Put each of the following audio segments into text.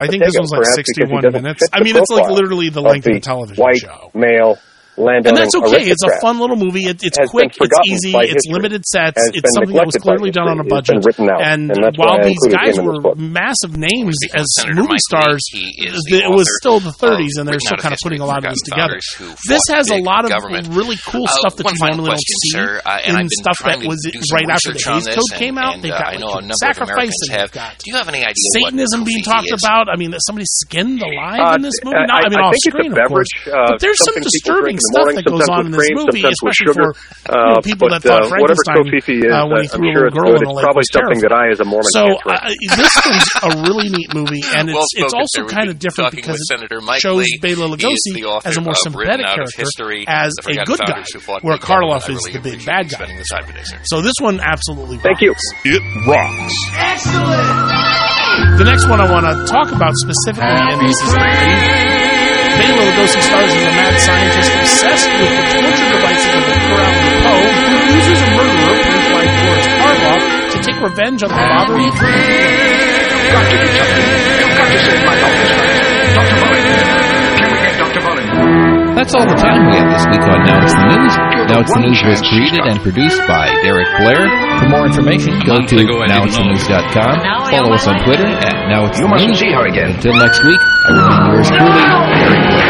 I think this one's like 61 minutes. I mean, it's like literally the length of a television show. Male. And that's okay. It's a fun little movie. It's quick. It's easy. It's limited sets. It's something that was clearly done on a budget. And while these guys were massive names as movie stars, it was still the 30s, and they're still kind of putting a lot of this together. This has a lot of really cool stuff that you normally don't see in stuff that was right after the Hays Code came out. They've got sacrifice, and they've got Satanism being talked about. I mean, somebody's skinned alive in this movie. Not, I mean, off screen, of course. But there's some disturbing stuff that goes on in this movie, especially for people that thought Frankenstein when he threw a little girl in the lake was terrifying. So this one's a really neat movie, and it's also kind of different because it shows Bela Lugosi as a more sympathetic character, as a good guy, where Karloff is the big bad guy. So this one absolutely rocks. Thank you. It rocks. Excellent! The next one I want to talk about specifically in this is Bela Lugosi stars as a mad scientist obsessed with the torture devices of Edgar Allan Poe, who uses a murderer, played by Boris Karloff, to take revenge on the father of the You've got to save my office. Dr. Mullen. Can we get Dr. Mullen? That's all the time we have this week on Now It's the News. Now It's the News was created and produced by Derek Blair. For more information, go to nowitsthenews.com. Follow us on Twitter at Now It's the News. See her again. Until next week, I remain yours truly, Derek Blair.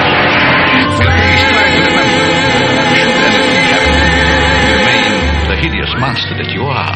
You remain the hideous monster that you are.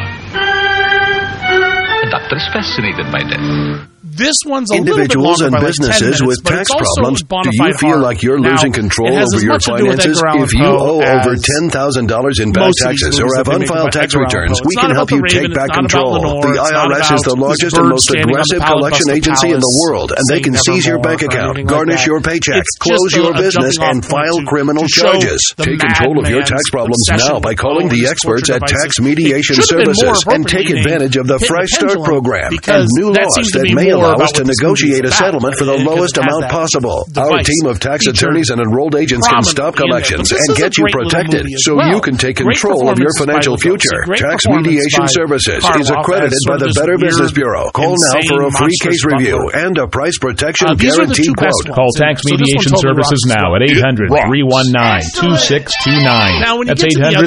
The doctor is fascinated by death. This one's a individuals and businesses with tax problems. Do you feel like you're losing control over your finances? If you owe over $10,000 in back taxes or have unfiled tax returns, we can help you take back control. The IRS is the largest and most aggressive collection agency in the world, and they can seize your bank account, garnish your paycheck, close your business, and file criminal charges. Take control of your tax problems now by calling the experts at Tax Mediation Services and take advantage of the Fresh Start program and new laws that may allow us to negotiate a settlement for the lowest amount possible. Our team of tax attorneys and enrolled agents can stop collections and get you protected so you can take control of your financial future. Tax Mediation Services is accredited by the Better Business Bureau. Call now for a free case review and a price protection guarantee quote. Call Tax Mediation Services now at 800-319-2629. That's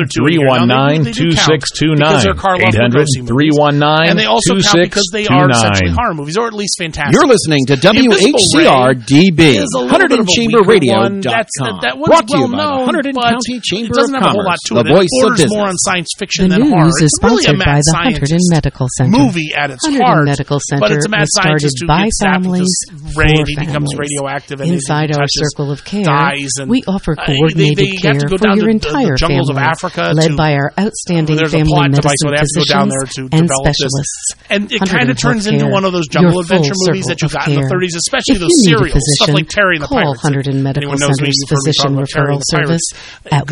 800-319-2629. 800-319-2629. Horror movies, or at least fantastic. You're listening to WHCR-DB, Hunterdon Chamber Radio.com. Brought to you by the Hunterdon County Chamber of Commerce, the voice of business. More on science fiction the than horror. News is sponsored by the Hunterdon Medical Center. Movie at its Hunterdon heart, Medical Center but it's a mad scientist who by gets zapped with families this ray, for and he becomes families. radioactive. And Inside our circle of care, we offer they coordinated have to care go for down your to entire the jungles family, of Africa led by our outstanding family medicine physicians and specialists. And it kind of turns into one of those jungle adventure movies that you got in the 30s, especially those serials, stuff like Terry and the call Pirates. Hunterdon Medical Center's physician referral service at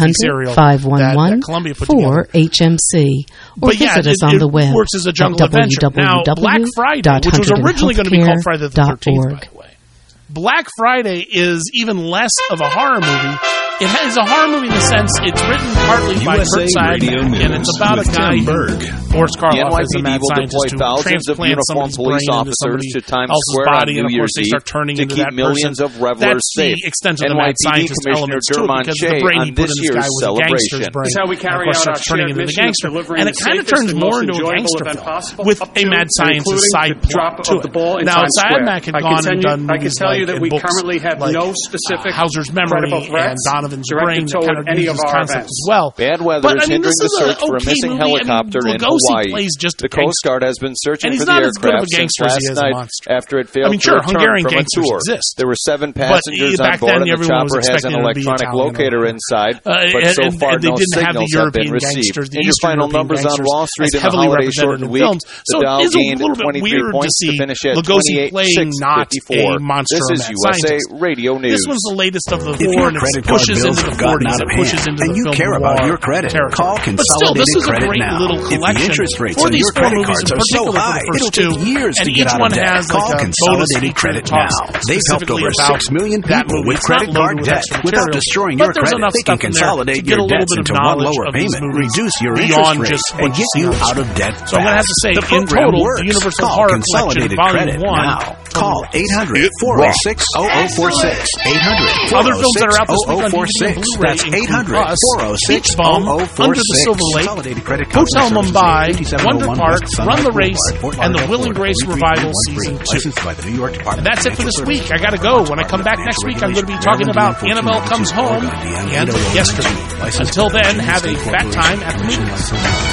1-800-511-4HMC or visit us on the web works as a jungle adventure. Now, Black Friday, which was originally going to be called Friday the 13th, by the way. Black Friday is even less of a horror movie. It is a horror movie in the sense it's written partly by Bert Seidman, and it's about a guy who, Boris Karloff, is a mad scientist who transplants somebody's brain into somebody else's body, and of course they start turning into that person. That's the extent of the mad scientist elements to it, because the brain he put in this guy was a gangster's brain. And of course starts turning into the gangster. And it kind of turns more into a gangster film with a mad scientist side plot to it. Now, Siadmak had gone and done movies like in books like Hauser's Memory and Donovan's Brain that kind of uses this concept as well. Bad weather is hindering the search for a missing helicopter in Hawaii. The Coast Guard has been searching for the aircraft since last night after it failed to return from a tour. There were 7 passengers on board, and the chopper has an electronic locator inside, but so far no signals have been received. In your final numbers on Wall Street in the holiday-shortened week, the Dow gained 23 points to finish at 28,654. This is USA Radio News. This one's the latest of the four, and it pushes bills have gotten out of hand, and you care about your credit, call Consolidated Credit now. If the interest rates on your credit cards are so high, it'll take years to get out of debt. Call Consolidated Credit now. They've helped over 6 million people with credit card debt without destroying your credit. They can consolidate your debts into one lower payment, reduce your interest rate, and get you out of debt fast. So I'm going to have to say, in total, the Universal Horror Collection Volume 1. Now. Call 800-406-0046. 800-406-0046. Other films that are out this week on DVD and Blu-ray That's 800-406-0046. Beach Bum, Under the Silver Lake, Hotel Mumbai, Wonder Park, Run the Race, and the Will and Grace Revival Season 2. And that's it for this week. I got to go. When I come back next week, I'm going to be talking about Annabelle Comes Home and Yesterday. Until then, have a fat time at the movies.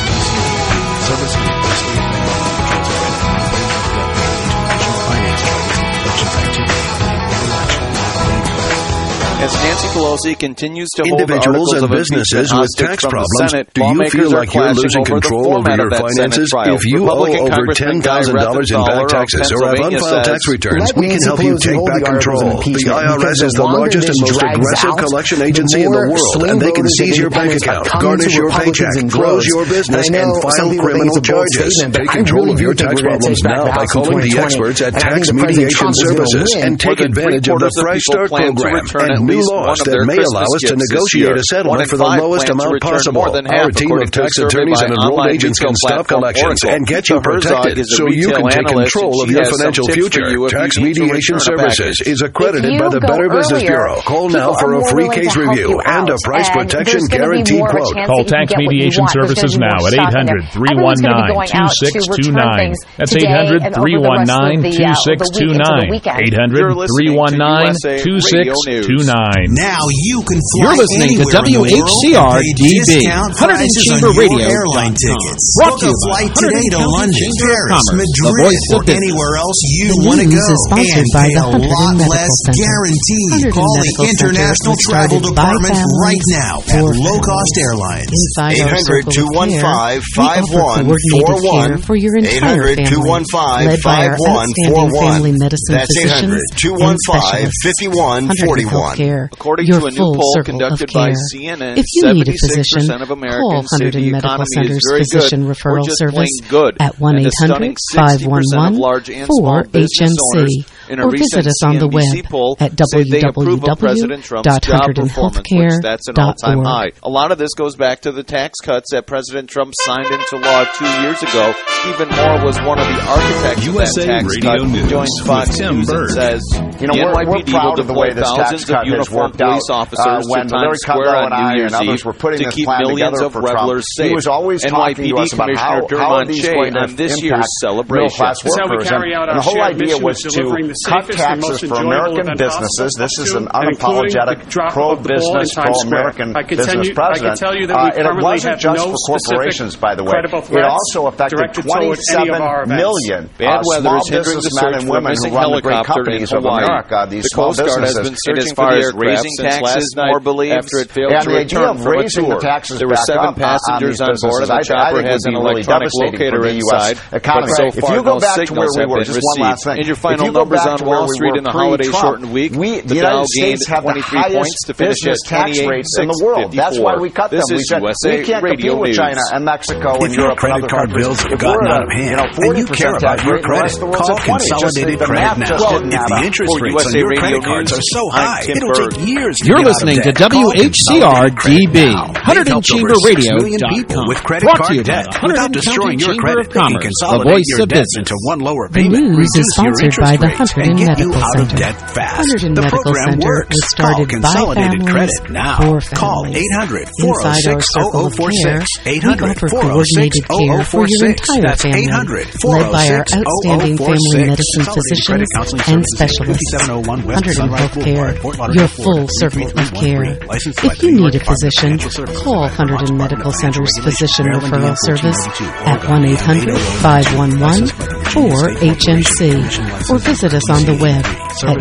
As Nancy Pelosi continues to hold individuals and businesses with tax problems, do you feel like you're losing control over your finances? If you owe over $10,000 in back taxes or have unfiled tax returns, we can help you take back control. The IRS is the largest and most aggressive collection agency in the world, and they can seize your bank account, garnish your paycheck, close your business, and file criminal charges. Take control of your tax problems now by calling the experts at Tax Mediation Services and take advantage of the Fresh Start program and new laws that may allow us to negotiate a settlement for the lowest amount possible. Our team of tax attorneys and enrolled agents can stop collections and get you protected so you can take control of your financial future. Tax Mediation Services is accredited by the Better Business Bureau. Call now for a free case review and a price protection guarantee quote. Call Tax Mediation Services now at 800-319-2629. That's 800-319-2629. 800-319-2629. Now you can fly. You're listening to WHCR DB, Huntington Chamber Radio. Airline tickets. Brought to you by by today to London, Paris, Madrid, or anywhere else you want to go, and pay a lot less guaranteed. Call the International Travel Department right now at Low Cost Airlines. 800-215-5141. 800-215-5141. That's 800-215-5141. According to a new poll conducted by CNN, 76% of Americans say the economy is very good or just plain good, and a stunning 60% of large and small business owners in a recent CNBC poll said they approve of President Trump's job performance, which that's an all-time high. A lot of this goes back to the tax cuts that President Trump signed into law 2 years ago. Stephen Moore was one of the architects of that tax cut. He joins Fox News and says, the NYPD will deploy thousands of uniformed police officers to Times Square on New Year's Eve to keep millions of revelers safe. NYPD Commissioner Dermot Shea on this year's celebration. And the whole idea was to cut taxes for American businesses. This is an unapologetic pro-business, pro-American business president. And it wasn't just for corporations, by the way. It also affected 27 million small businessmen and women who run the great companies of America. These small businesses, as far as raising taxes, Moore believes, after it failed to return from a tour. There were 7 passengers on board, and the chopper has an electronic locator inside. But so far, no signals have been received. In your final numbers on Wall Street in the holiday-shortened week, the Dow gained 23 points to finish at 28,654. That's why we cut them. This is USA Radio News. China and Mexico and Europe. If your credit card bills have gotten out of hand, and you care about your credit, call Consolidated Credit now. If the interest rates on your credit cards are so high, it'll take years to You're listening to WHCR DB, Huntington Chamber Radio. With credit card debt without destroying your credit, they can consolidate your debts into one lower payment, reduce your interest rates, and get you out of debt fast. The program works. Call Consolidated Credit now. Call 800-406-0046. 800-406-0046. That's 800-406-0046. Physicians and specialists. Hunterdon Healthcare, your full circle of care. If you need a physician, call Hunterdon Medical Center's Physician Referral Service at 1-800-511-4HMC or visit us on the web at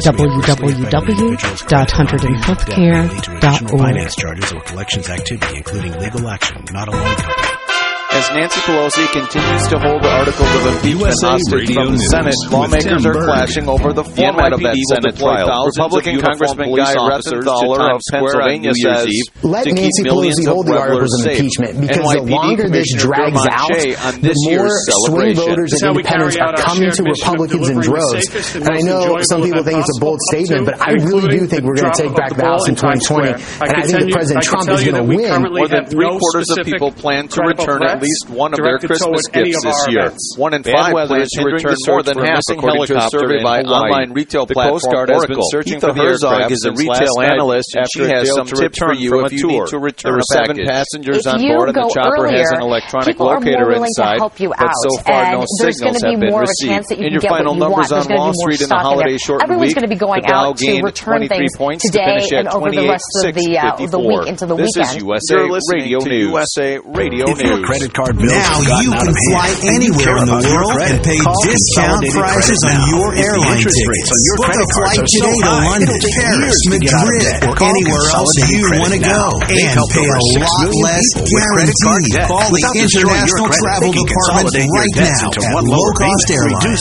www.hunterdonhealthcare.org. Finance charges or collections activity, including legal action, not a loan company. As Nancy Pelosi continues to hold articles of impeachment hostage from the Senate, lawmakers are clashing over the format of that Senate trial. Republican Congressman Guy Rettenthaler of Pennsylvania says, let Nancy Pelosi hold the articles of impeachment, because the longer this drags out, the more swing voters and independents are coming to Republicans in droves. And I know some people think it's a bold statement, but I really do think we're going to take back the House in 2020. And I think that President Trump is going to win. More than three-quarters of people plan to return at least one of their Christmas gifts this year. 1 in 5 plans to return more than half, according to a survey by online retail platform Oracle. The Coast Guard has been searching for the aircraft is a retail analyst, and she has some tips for you if you need to return a package. There were 7 passengers on board, and the chopper has an electronic locator inside, but so far no signals have been received. In your final numbers on Wall Street in the holiday-shortened week, the Dow gained 23 points to finish at 28,654. This is USA Radio News. USA Radio News. Now you can fly anywhere in the world and pay discount prices on your airline tickets. Book a flight today to London, Paris, Madrid, or anywhere else you want to go, and pay a lot less guaranteed. Call the International Travel Department right now at Low Cost Airlines.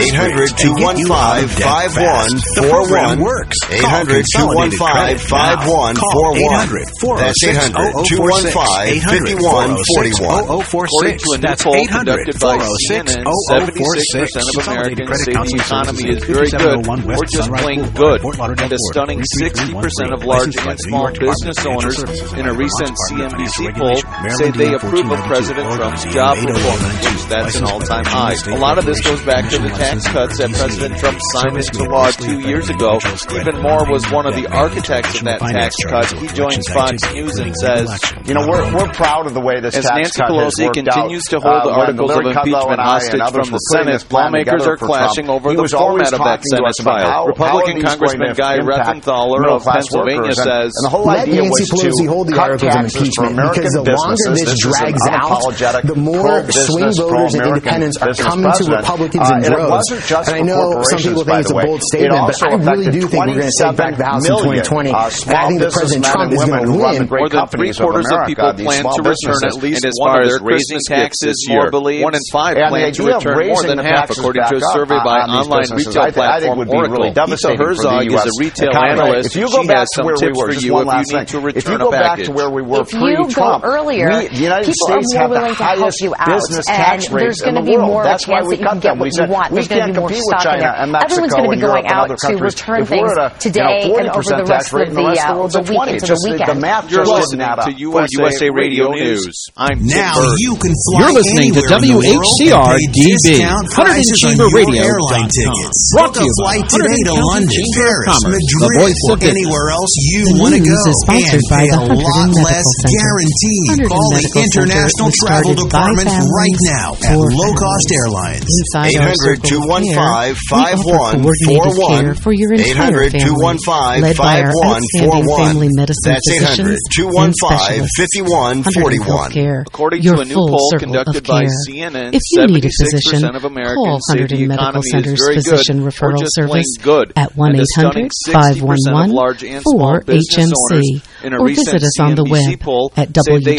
800-215-5141. 800-215-5141. That's 800-215-5141. According to a new poll conducted by CNN, 76% of Americans say the economy is very good or just plain good, and a stunning 60% of large and small business owners in a recent CNBC poll say they approve of President Trump's job performance. That's an all-time high. A lot of this goes back to the tax cuts that President Trump signed into law 2 years ago. Stephen Moore was one of the architects of that tax cut. He joins Fox News and says, we're proud of the way this tax cut Pelosi continues to hold the articles of impeachment hostage from the Senate. Lawmakers are clashing over the format of that Senate trial. Republican Congressman Guy Rettenthaler of Pennsylvania says, let Nancy Pelosi hold the articles of impeachment, because the longer this drags out, the more swing voters and independents are coming to Republicans in droves. And I know some people think it's a bold statement, but I really do think we're going to take back the House in 2020. And I think that President Trump is going to win. More than three-quarters of people plan to return at least one of their Christmas gifts this year. 1 in 5 plan to return more than half, according to a survey by online retail platform Oracle. Lisa Herzog is a retail analyst. She has some tips for you if you need to return a package. If you go earlier, people are more willing to help you out, and there's going to be more of a chance that you can get what you want. There's going to be more stock in there. Everyone's going to be going out to return things today and over the rest of the week into the weekend. You're listening to USA Radio News. I'm now you can fly. You're listening to WHCR DB 100 Chamber Radio airline tickets. Brought to you by today to London, Paris, Madrid, or anywhere else you want to go, and pay a lot less guaranteed. Call the International Travel Department right now at Low Cost Airlines. 800-215-5141. 800-215-5141. That's 800-215-5141. According to a new poll conducted by CNN, 76% of Americans say the economy is very good or just plain good, at 1-800-511-4HMC, or visit us on the web at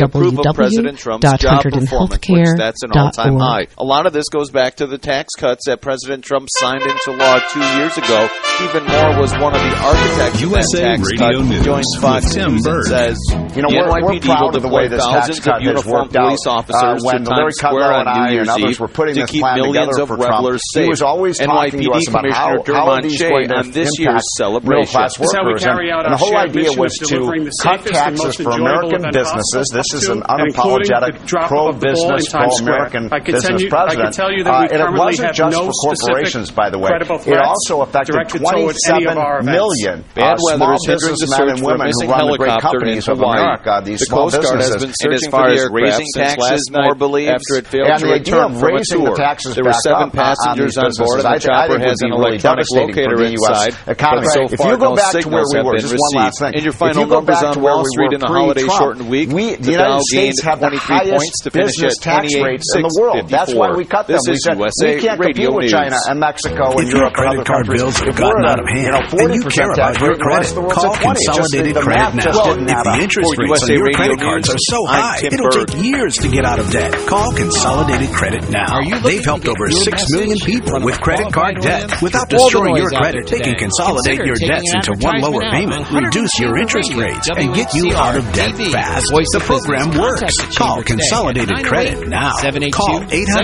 www.100healthcare.org. A lot of this goes back to the tax cuts that President Trump signed into law 2 years ago. Stephen Moore was one of the architects of that tax cut. He joins Fox News and says, the NYPD will deploy thousands of uniformed police officers to Times Square on New Year's Eve to keep millions of revelers safe. NYPD Commissioner Dermot Shea on this year's celebration. And the whole idea was to cut taxes for American businesses. This is an unapologetic pro-business, pro-American business president. And it wasn't just for corporations, by the way. It also affected 27 million small businessmen and women who run the great companies of America, these small businesses. The Coast Guard has been searching for the aircraft since last night after it failed to return from a tour. There were 7 passengers on board, and the chopper has an electronic locator inside. But so far, no signals have been received. In your final numbers on Wall Street in the holiday-shortened week, the Dow gained 23 points to finish at 28,654. That's why we cut them. This is USA Radio News. China and Mexico and Europe and other countries. Bills have gotten out of hand, and you care about your credit, call Consolidated Credit now. If the interest rates on your credit cards are so high, it'll take years to get out of debt. Call Consolidated Credit now. They've helped over 6 million people with credit card debt. Without destroying your credit, they can consolidate your debts into one lower payment, reduce your interest rates, and get you out of debt fast. The program works. Call Consolidated Credit now. Call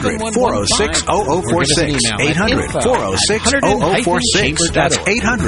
800-406-0046. 800-406-0046. That's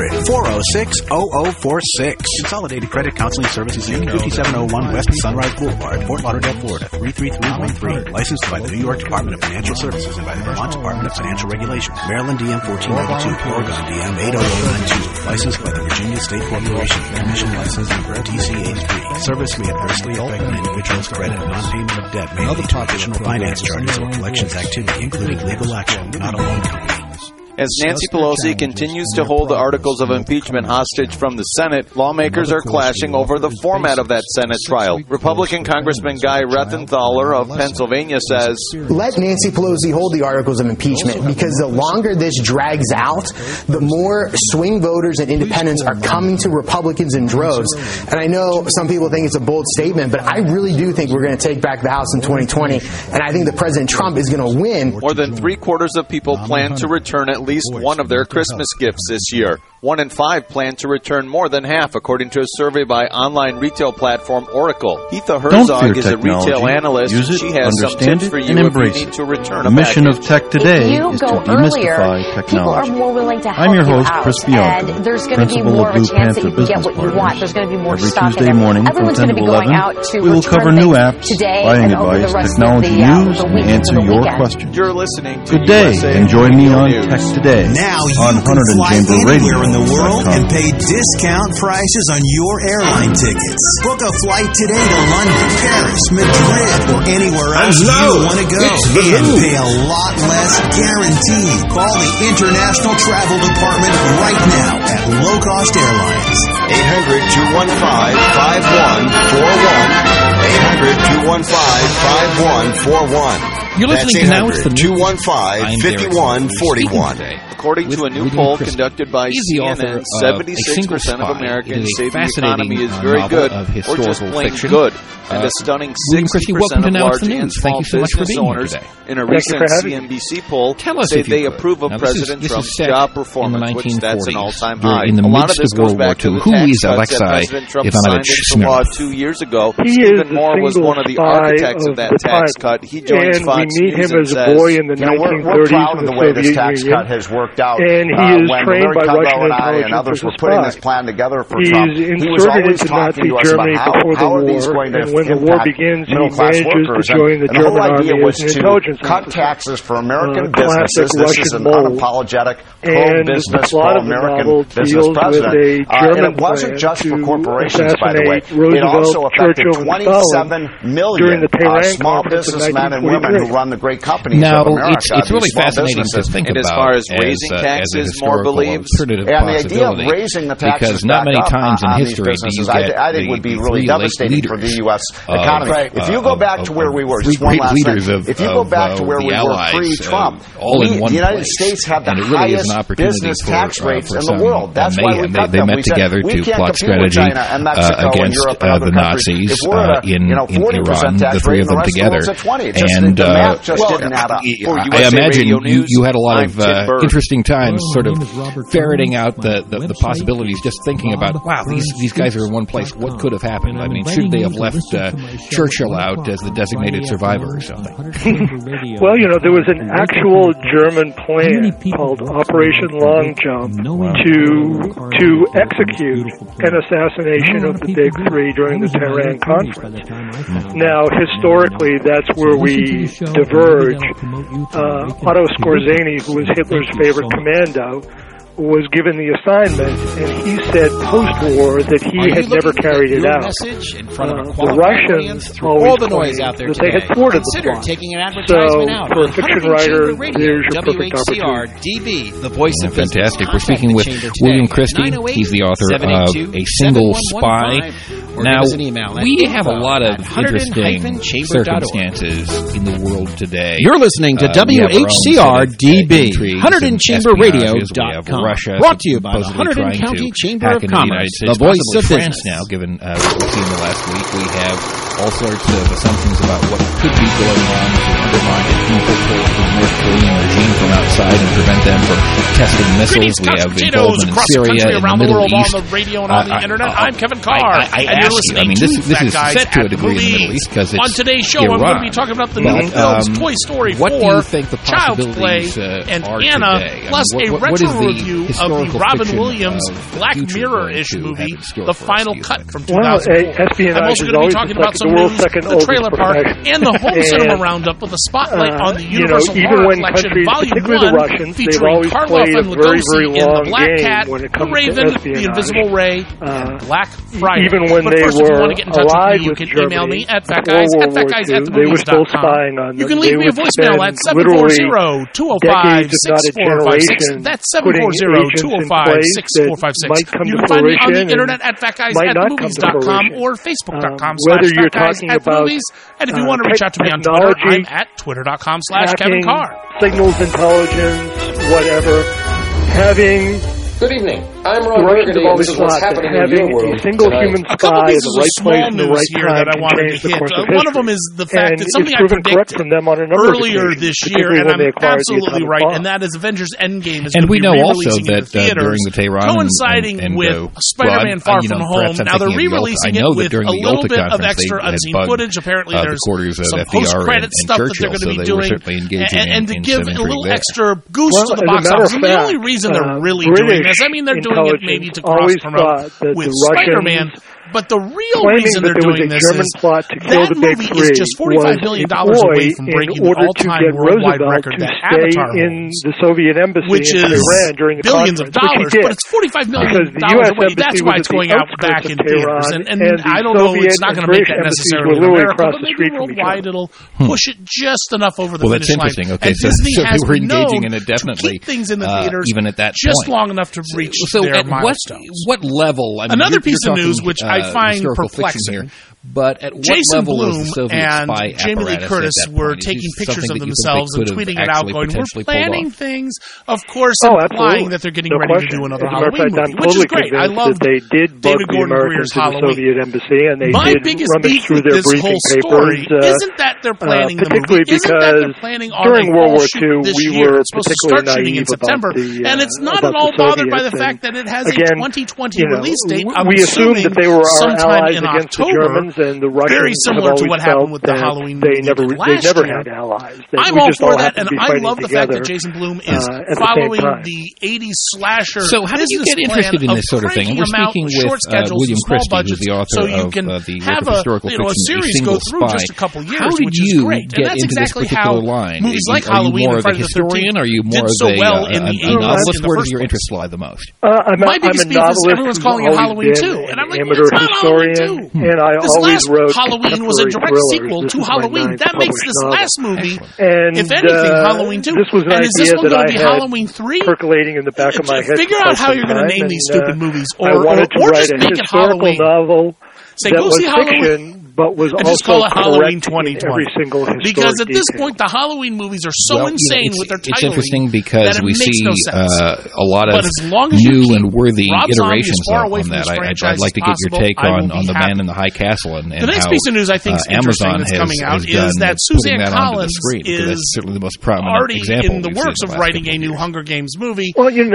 800-406-0046. Consolidated Credit Counseling Services Inc. 5701 West Sunrise Boulevard, Fort Lauderdale, Florida 33313. Licensed by the New York Department of Financial Services and by the Vermont Department of Financial Regulation. Maryland DM 1492, Oregon DM 80092. Licensed by the Virginia State Corporation. Commission license number TC83. Service may adversely affect an individual's credit. Non-payment of debt may lead to additional finance charges or collections activity, including legal action, not a loan company. As Nancy Pelosi continues to hold the articles of impeachment hostage from the Senate, lawmakers are clashing over the format of that Senate trial. Republican Congressman Guy Rethenthaler of Pennsylvania says, let Nancy Pelosi hold the articles of impeachment, because the longer this drags out, the more swing voters and independents are coming to Republicans in droves. And I know some people think it's a bold statement, but I really do think we're going to take back the House in 2020, and I think that President Trump is going to win. More than 3/4 of people plan to return at least one of their Christmas gifts this year. 1 in 5 plan to return more than half, according to a survey by online retail platform Oracle. Heatha Herzog is a retail analyst. She has some tips for you if you need to return a package. The mission of Tech Today is to demystify technology. People are more willing to help I'm your host, you out, Chris Bianco, and there's going to be more of a chance that you can get what you want. There's going to be more Every stock Tuesday in there. morning Everyone's from 10 going to be to 11, going out to we will cover return new things apps, today buying and over advice, the rest technology of news, the and week answer and the your weekend. questions. You're listening to Good day, USA and join me on News. Tech Today. Now you on can 100 fly Chamber anywhere Radio. in the world and pay discount prices on your airline tickets. Book a flight today to London, Paris, Madrid, or anywhere else you want to go. And pay a lot less guaranteed. Call the International Travel Department right now at Low Cost Airlines. 800-215-5141. 800-215-5141. You're listening to Now It's the News. 215-5141. According to a new poll conducted by CNN, 76% of Americans say the economy is very good or just plain good. And a stunning 60% of large and small business owners in a recent CNBC poll say they approve of President Trump's job performance, which that's an all-time high. A lot of this goes back to the tax cuts that President Trump signed into law 2 years ago. Stephen Moore was one of the architects of that tax cut. He joins Fox News and says, we're proud of the way this tax cut has worked out. And he is trained by Russian intelligence and others were as a putting spy. this plan together for He's Trump. He was always talking to us Germany about how are these going to when the war begins, he manages to join the German army as an intelligence cut officer. taxes for American businesses. This is an unapologetic pro-business, pro-American business president. And it wasn't just for corporations, by the way. It also affected 27 million small businessmen and women who run the great companies of America. It's really fascinating to think about. As far as raising taxes, Moore believes, and the idea of raising the taxes because not many times in history I think would be really devastating for the U.S. economy. If you go back to where we were, just one last thing. If you go back to where we were pre-Trump, the United States had the highest business tax rates in the world. That's why we cut them. They met together to plot strategy against the Nazis in Iran, the three of them together. And I imagine you had a lot of interesting times sort of ferreting out the possibilities, just thinking about, wow, these guys are in one place. What could have happened? I mean, should they have left Churchill out as the designated survivor or something? Well, there was an actual German plan called Operation Long Jump to execute an assassination of the Big Three during the Tehran Conference. Now, historically, that's where we diverge. Otto Skorzeny, who was Hitler's favorite commando, was given the assignment, and he said post-war that he had never carried it out. The Russians always claimed that they had thwarted the plot. So, for a fiction writer, there's your perfect opportunity. The voice of fantastic. We're speaking with William Christie. He's the author of A Single Spy. Now, we have a lot of interesting circumstances in the world today. You're listening to WHCR-DB, 100chamberradio.com. Russia. Brought to you by the Hunterdon County Chamber of Commerce. The voice of France now, given what we've seen the last week. We have all sorts of assumptions about what could be going on to undermine a key foothold for the North Korean regime from outside and prevent them from testing missiles. We have involvement in Syria and the Middle East. On the radio and on the internet. I'm Kevin Carr. I ask you, this is set to a degree in the Middle East because it's on today's show, I'm going to be talking about the new films Toy Story 4, what do you think the Child's Play, and Anna, plus a retro review of the Robin Williams Black Mirror-ish movie, The Final Cut from 2004. I'm also going to be talking about some news, the Trailer Park, and the Home Cinema Roundup with a spotlight on the Universal Horror Collection Volume 1, featuring Karloff and Lugosi in The Black Cat, The Raven, The Invisible Ray, and Black Friday. Even when they were alive with Germany, email me at fatguys@fatguys@themovies.com. You can leave me a voicemail at 740-205-6456. That's 740-205-6456. You can find me on the internet at fatguys@themovies.com or facebook.com/fatguys@themovies. And if you want to reach out to me on Twitter, I'm at twitter.com/Kevin Carr. Signals intelligence, whatever, having... Good evening. I'm Ron Burgundy, and this is what's happening in your world a single tonight. human spy in the right place in the right here time that I wanted to hit. One of them is the fact that something I predicted from them on a earlier this year, and I'm absolutely right, and that is Avengers Endgame is going to be re-releasing in the theaters, coinciding with Spider-Man Far From Home. Now they're re-releasing it with a little bit of extra unseen footage. Apparently there's some post-credit stuff that they're going to be doing, and to give a little extra goose to the box office. And the only reason they're really doing this, I mean, they're doing it maybe to cross-promote with Spider-Man, but the real reason they're doing this is that movie is just $45 million away from breaking the all-time worldwide record that Avatar holds, the Soviet embassy which is billions of dollars, but it's $45 million away. That's why it's going out back in theaters. And I don't know, it's not going to make that necessarily in America, but maybe worldwide it'll push it just enough over the finish line. Well, that's interesting. Okay, so we're engaging in it definitely, keep things in the theaters even at that just long enough to reach their milestones. What level? Another piece of news which I find perplexing. But at what Jason level Blum was the Soviet and spy Jamie Lee Curtis were taking pictures of themselves and tweeting it out, going, "We're planning things." Of course, implying that they're getting ready to do another Halloween movie, which is great. I love David Gordon Grier's Halloween. My biggest beef with this whole story isn't that they're planning the movie, isn't that they're planning on a whole shoot this year. It's supposed to start shooting in September, and it's not at all bothered by the fact that it has a 2020 release date. I'm assuming sometime in October. And the Russians very similar to what happened with the Halloween movie they never had allies. I'm all for that, and I love the fact that Jason Blum is following the 80s slasher. So how did you get interested in this sort of thing? And we're speaking with William Christie, who's the author of the work of historical fiction, A series Single go through Spy. just a couple years, How did you get into this particular line? Movies like Are you Halloween more and of a Friday the 13th historian? Are you more of a novelist? Where does your interest lie the most? My biggest beef is everyone's calling it Halloween 2, and I'm like, it's not Halloween 2. And I always wrote Halloween was a direct sequel to Halloween. That makes this last movie, if anything, Halloween 2. This was an is this one idea going to be Halloween 3? Percolating in the back of my head. Figure out how you're going to name these stupid movies, or just make it Halloween. Novel Say, go see Halloween. But was and also just call it Halloween 2020. Every single because at this point, the Halloween movies are so insane with their titling. It's interesting because we see a lot of new and worthy iterations on that. I'd like to get your take on The Man in the High Castle and the next piece of news I think is Amazon that's coming out is that Suzanne Collins is certainly the most prominent already in the works of writing a new Hunger Games movie. Well, it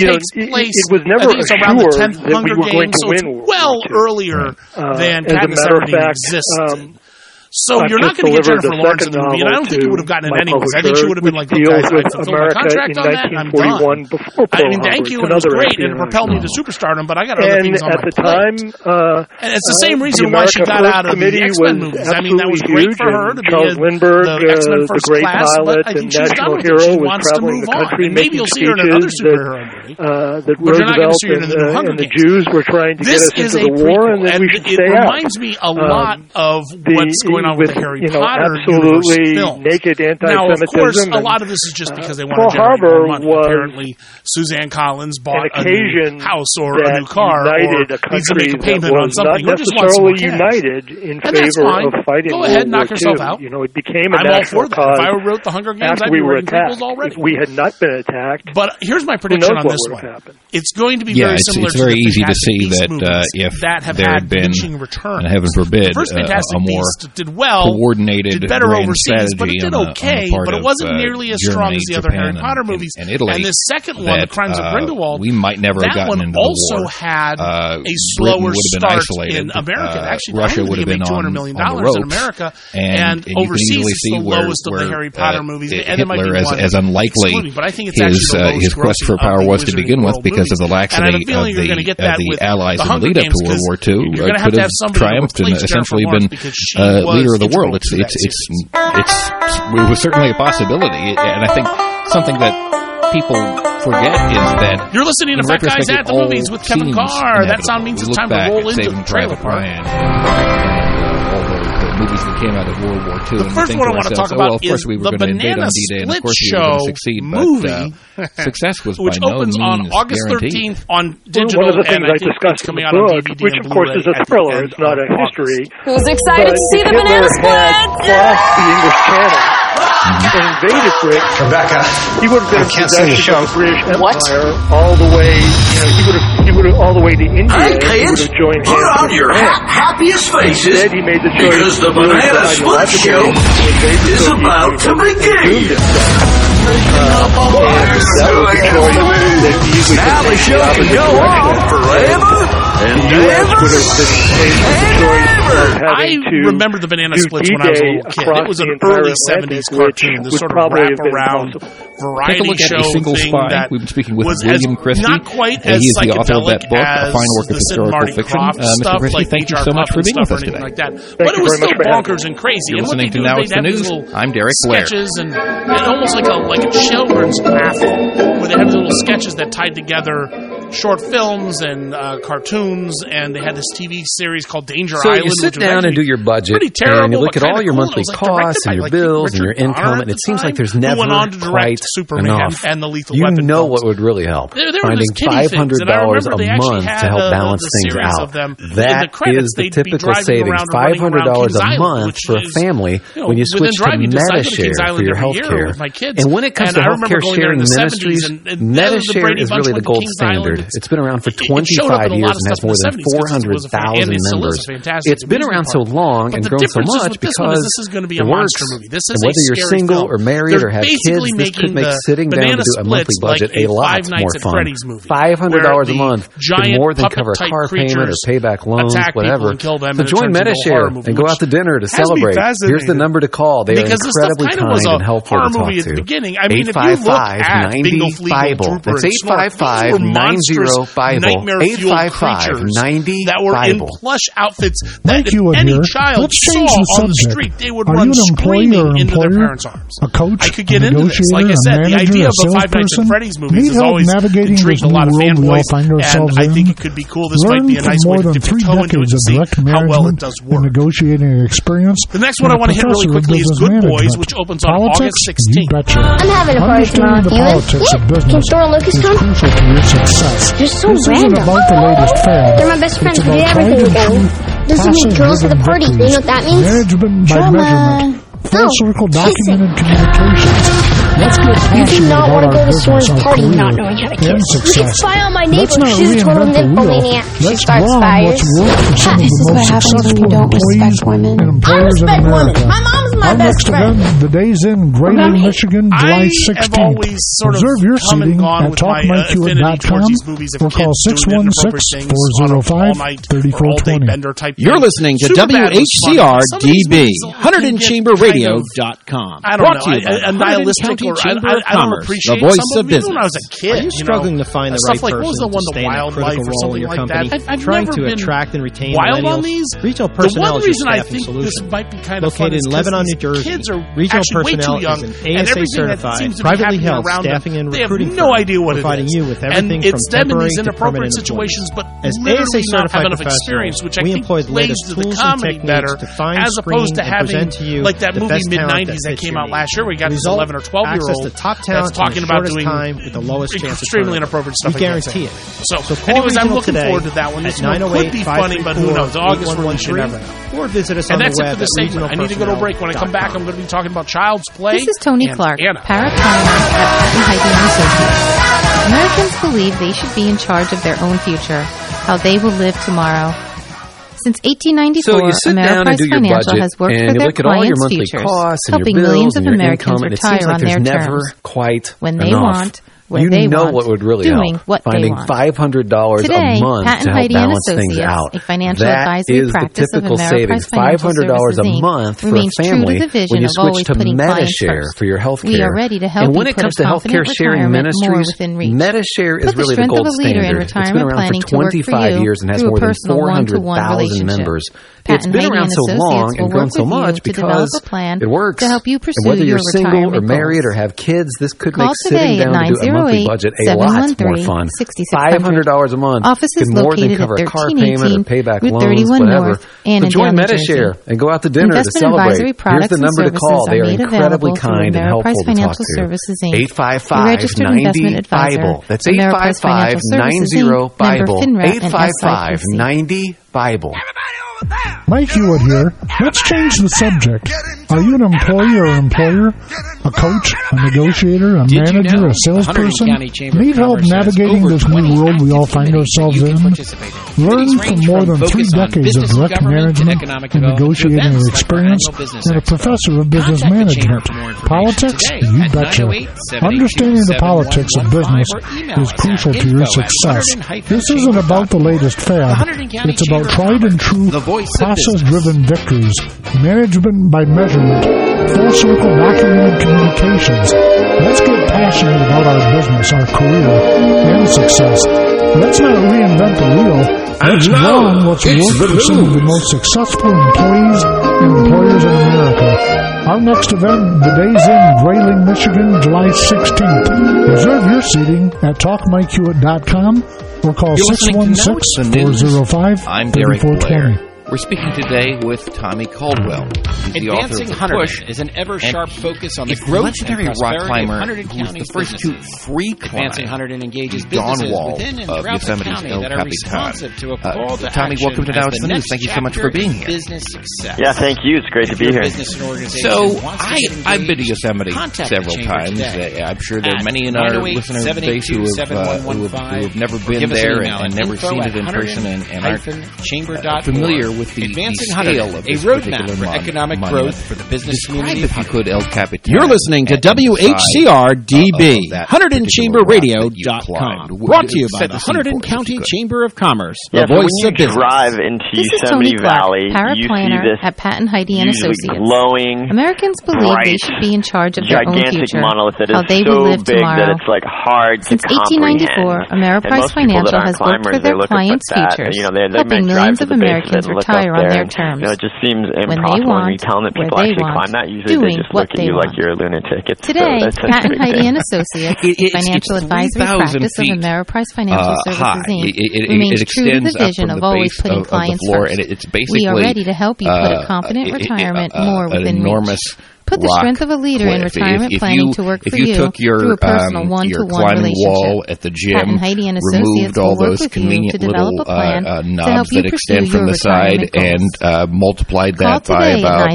was never around the 10th that Hunger we were going Games, to win. So well earlier than Katniss Everdeen existed. So you're not going to get Jennifer Lawrence in the movie, and I don't think you would have gotten it anyways. I think she would have been like, look guys, I fulfilled my contract on that, and I'm done. I mean, thank you, it was great, and it propelled me to superstardom, but I got other things on my plate. And it's the same reason why she got out of the X-Men movies. I mean, that was great for her to be the X-Men First Class, but I think she's done with it. She wants to move on. And maybe you'll see her in another superhero movie, but you're not going to see her in the new Hunger Games. This is a prequel, and it reminds me a lot of what's going going on with the Harry Potter absolutely films. Naked anti-Semitism. Now, of course, a lot of this is just because they want to generate more money. Apparently, Suzanne Collins bought a new house or a new car or needs to make a payment on something. Not necessarily united in favor of fighting Go ahead, knock yourself out. It became a national cause. If I wrote The Hunger Games, I'd be writing prequels already. If we had not been attacked. But here's my prediction on this one. It's going to be very similar it's very easy to see that if there had been, and heaven forbid, a more coordinated, did better overseas, but it did on okay. But it wasn't nearly as strong as the other Harry Potter movies. And Italy, and the second one, The Crimes of Grindelwald, we might never have gotten into the war. That one also had a slower start in America. Actually, Russia would have been $200 million in America, and overseas it's the lowest of the Harry Potter movies. And Hitler, as unlikely his quest for power was to begin with, because of the laxity of the Allies in the lead up to World War II, could have triumphed and essentially been leader of the world. It was certainly a possibility, and I think something that people forget is that you're listening to Fat Guys at the Movies with Kevin Carr. That sound means it's time to roll into the trailer park. Movies that came out of World War II. The first one I want to talk about is the Banana Split Show movie, success was which opens on August 13th on digital. One of the things I discussed in the book, which of course is a thriller, it's not a history. Who's excited to see the Banana Split? Crossed the English Channel and invaded Britain. Rebecca, he would have been in possession of the British Empire all the way. He would have all the way to India. Hey, kids, put on your happiest faces. Instead, he made the choice because the Banana Split Show is about to begin. Now the show can go on forever and ever. I remember the Banana Splits when I was a little kid. It was an early 70s cartoon, the sort of wrap-around variety show thing that we've been speaking with William Christie. Not quite as he is the author of psychedelic that book, A Fine Work of as the Sid and Historical Marty Fiction. Krofft Mr. stuff, Christie, like thank you H.R. so much for being with us anything today. like that. But it was still bonkers and crazy. You're And what they listening to do Now is It's the they'd have News. these little I'm Derek Blair. sketches and almost like a children's graphic where they have little sketches that tied together short films and cartoons, and they had this TV series called Danger Island. So you sit down and do your budget, and you look at all your monthly costs and your bills and your income, and it seems like there's never quite enough. And the Lethal you Weapon know films. what would really help? Finding $500 a month to help balance things out. That is the typical savings. $500 a month for a family when you switch to Medi-Share for your health care. And when it comes to healthcare sharing ministries, Medi-Share is really the gold standard. It's been around for 25 years and has more than 400,000 members. It's been around so long and grown so much because it works. And whether you're single or married or have kids, this could make sitting down to do a monthly budget a lot more fun. $500 a month can more than cover a car payment or pay back loans, whatever. So join Medi-Share and go out to dinner to celebrate. Here's the number to call. They are incredibly kind and helpful to talk to. 855-90-BIBLE. That's 855-90-BIBLE. 855-90-BIBLE. That were in plush outfits that if any child saw on the street, they would run screaming into their parents' arms. A coach, I could get into this. Like I said, the idea of the Five Nights at Freddy's movies has always intrigued a lot of fanboys, and I think it could be cool. This might be a nice way to dip your toe into it to see how well it does work. Negotiating experience. The next one I want to hit really quickly is Good Boys, which opens on August 16th. I'm having a party tomorrow. Yeah, can Thor and Lucas come? They're so random. They're my best friends. We do everything together. Doesn't mean girls at the party. You know what that means? Drama. Full circle documented communications. Let's get you do not want to go to someone's party not knowing how to kiss. You can spy on my neighbor. She's a total nymphomaniac. She starts fires. This is what happens when you don't respect women. I respect women. My mom's my best friend. The Day's in Grayling, Michigan, July 16th. Reserve your seating at talkmyq.com or call 616-405-3420. You're listening to WHCR-DB, Hunterdon Chamber Radio.com. I don't know. A nihilistic or I don't appreciate the voice some of business. when I was a kid. Are you struggling to find the right person to stay in a critical role in your company? I've trying never to been attract and retain wild on millennials? these. Retail personnel the one reason is your I think solution. this might be kind of located in Lebanon, New Jersey, kids are regional actually personnel way too young, is an and ASA certified, privately held staffing and recruiting firm, idea what providing it is. you with everything and it's from temporary them in these inappropriate to situations, but as literally ASA not have enough professionals, experience, which I we think employ the plays latest to the tools comedy and better, to find, as opposed to having to you like that the movie best mid-90s that came out last year, where we got this 11 or 12-year-old that's talking about doing with the lowest extremely inappropriate stuff. We guarantee it. So anyways, I'm looking forward to that one. This one could be funny, but who knows? August, we should never know. Or visit us on the the web. And that's it for this segment. I need to go to a break. When I come back, I'm going to be talking about Child's Play. This is Tony Clark, Anna. Paraplanner at Patent Associates. Americans believe they should be in charge of their own future, how they will live tomorrow. Since 1894, Ameriprise Financial has worked for their clients' futures, helping millions of Americans retire on their terms, when they want, where you they know want, what would really doing help. what Finding they want. $500 Today, a month Pat to and help Heidi balance and things out. A financial that advisory is the practice typical of savings. $500 a month for a family when you switch to Medi-Share for your health care. We are ready to help and when it comes to healthcare sharing ministries, Medi-Share is really the gold standard. It's been around for 25 years and has more than 400,000 members. It's been around so long and grown so much because it works. And whether you're single or married or have kids, this could make sitting down to do a monthly budget a lot more fun. $500 a month can more than cover a car payment or pay back loans, whatever. So join Medi-Share and go out to dinner to celebrate. Here's the number to call. They are incredibly kind and helpful to talk to. 855-90-BIBLE. That's 855-90-BIBLE. 855-90-BIBLE. Mike Hewitt here. Let's change the subject. Are you an employee or employer? A coach? A negotiator? A manager? A salesperson? Need help navigating this new world we all find ourselves in? Learn from more than 3 decades of direct management and negotiating experience and a professor of business management. Politics? You betcha. Understanding the politics of business is crucial to your success. This isn't about the latest fad. It's about tried and true process-driven victories, management by measurement, full-circle documented communications. Let's get passionate about our business, our career, and success. Let's not reinvent the wheel. Let's draw on what's worked for some of the most successful employees and employers in America. Our next event, The Days Inn, Grayling, Michigan, July 16th. Reserve your seating at talkmikehewitt.com or call 616-405-3420. We're speaking today with Tommy Caldwell. He's the author of The Push. Is an ever-sharp focus on the growth legendary rock climber who was the first to free climb Hunterdon engages Dawn Wall of Yosemite's El Capitan. Tommy, welcome to Now It's the News. Thank you so much for being here. Yeah, thank you. It's great to be here. So, I've been to Yosemite several times. I'm sure there are many in our listener base who have never been there and never seen it in person and aren't familiar with the scale of this roadmap for economic growth for the business community. If you could, El Capitan. You're listening to WHCR-DB, HunterdonChamberRadio.com. Brought to you by the Hunterdon County Chamber of Commerce, the voice of business. Drive into Yosemite Valley, you see this at Pat and Heidi and Associates. Glowing, Americans believe they should be in charge of their own future, monolith that how is they so will live big tomorrow. that it's like hard Since to comprehend. 1894, Ameriprise Financial has worked for their clients' futures, helping millions of Americans retire on their terms. It just seems impossible when you tell them that people actually climb that. Usually they just look at you like you're a lunatic. Today, Pat and Heidi and Associates, financial advisory practice of Ameriprise Financial Services, Inc., remains true to the vision of always putting clients first. We are ready to help you put a confident retirement more within reach. Put the strength of a leader in retirement planning to work for you through a personal one-to-one relationship. At the gym, Pat and Heidi and Associates will work with you to develop a plan to help you pursue your retirement goals. And multiplied that by about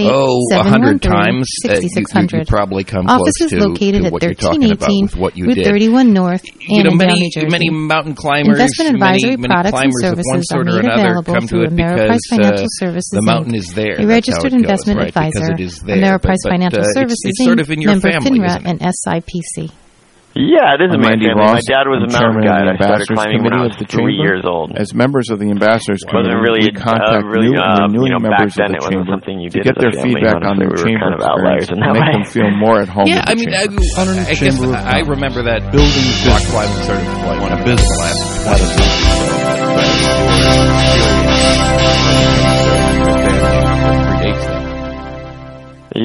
100 times. 6600. You probably come Offices close located to at what you're talking about with what you did. 31 North and in New Jersey. Many mountain climbers, investment advisory many products and climbers of one services are sort or made another available come to through it Ameriprise because Financial Services, the mountain is there. A registered investment advisor. Ameriprise Financial Services, it's sort of in your member family, FINRA and SIPC. Yeah, it is in my Randy family. Ross, My dad was a mountain guide. I started climbing when I was 3 years old. As members of the Ambassadors Community, we contact new and renewing members of the Chamber to get their feedback on their Chamber experience and make them feel more at home. Yeah, I mean, I guess I remember that building rock climbing sort of like on a business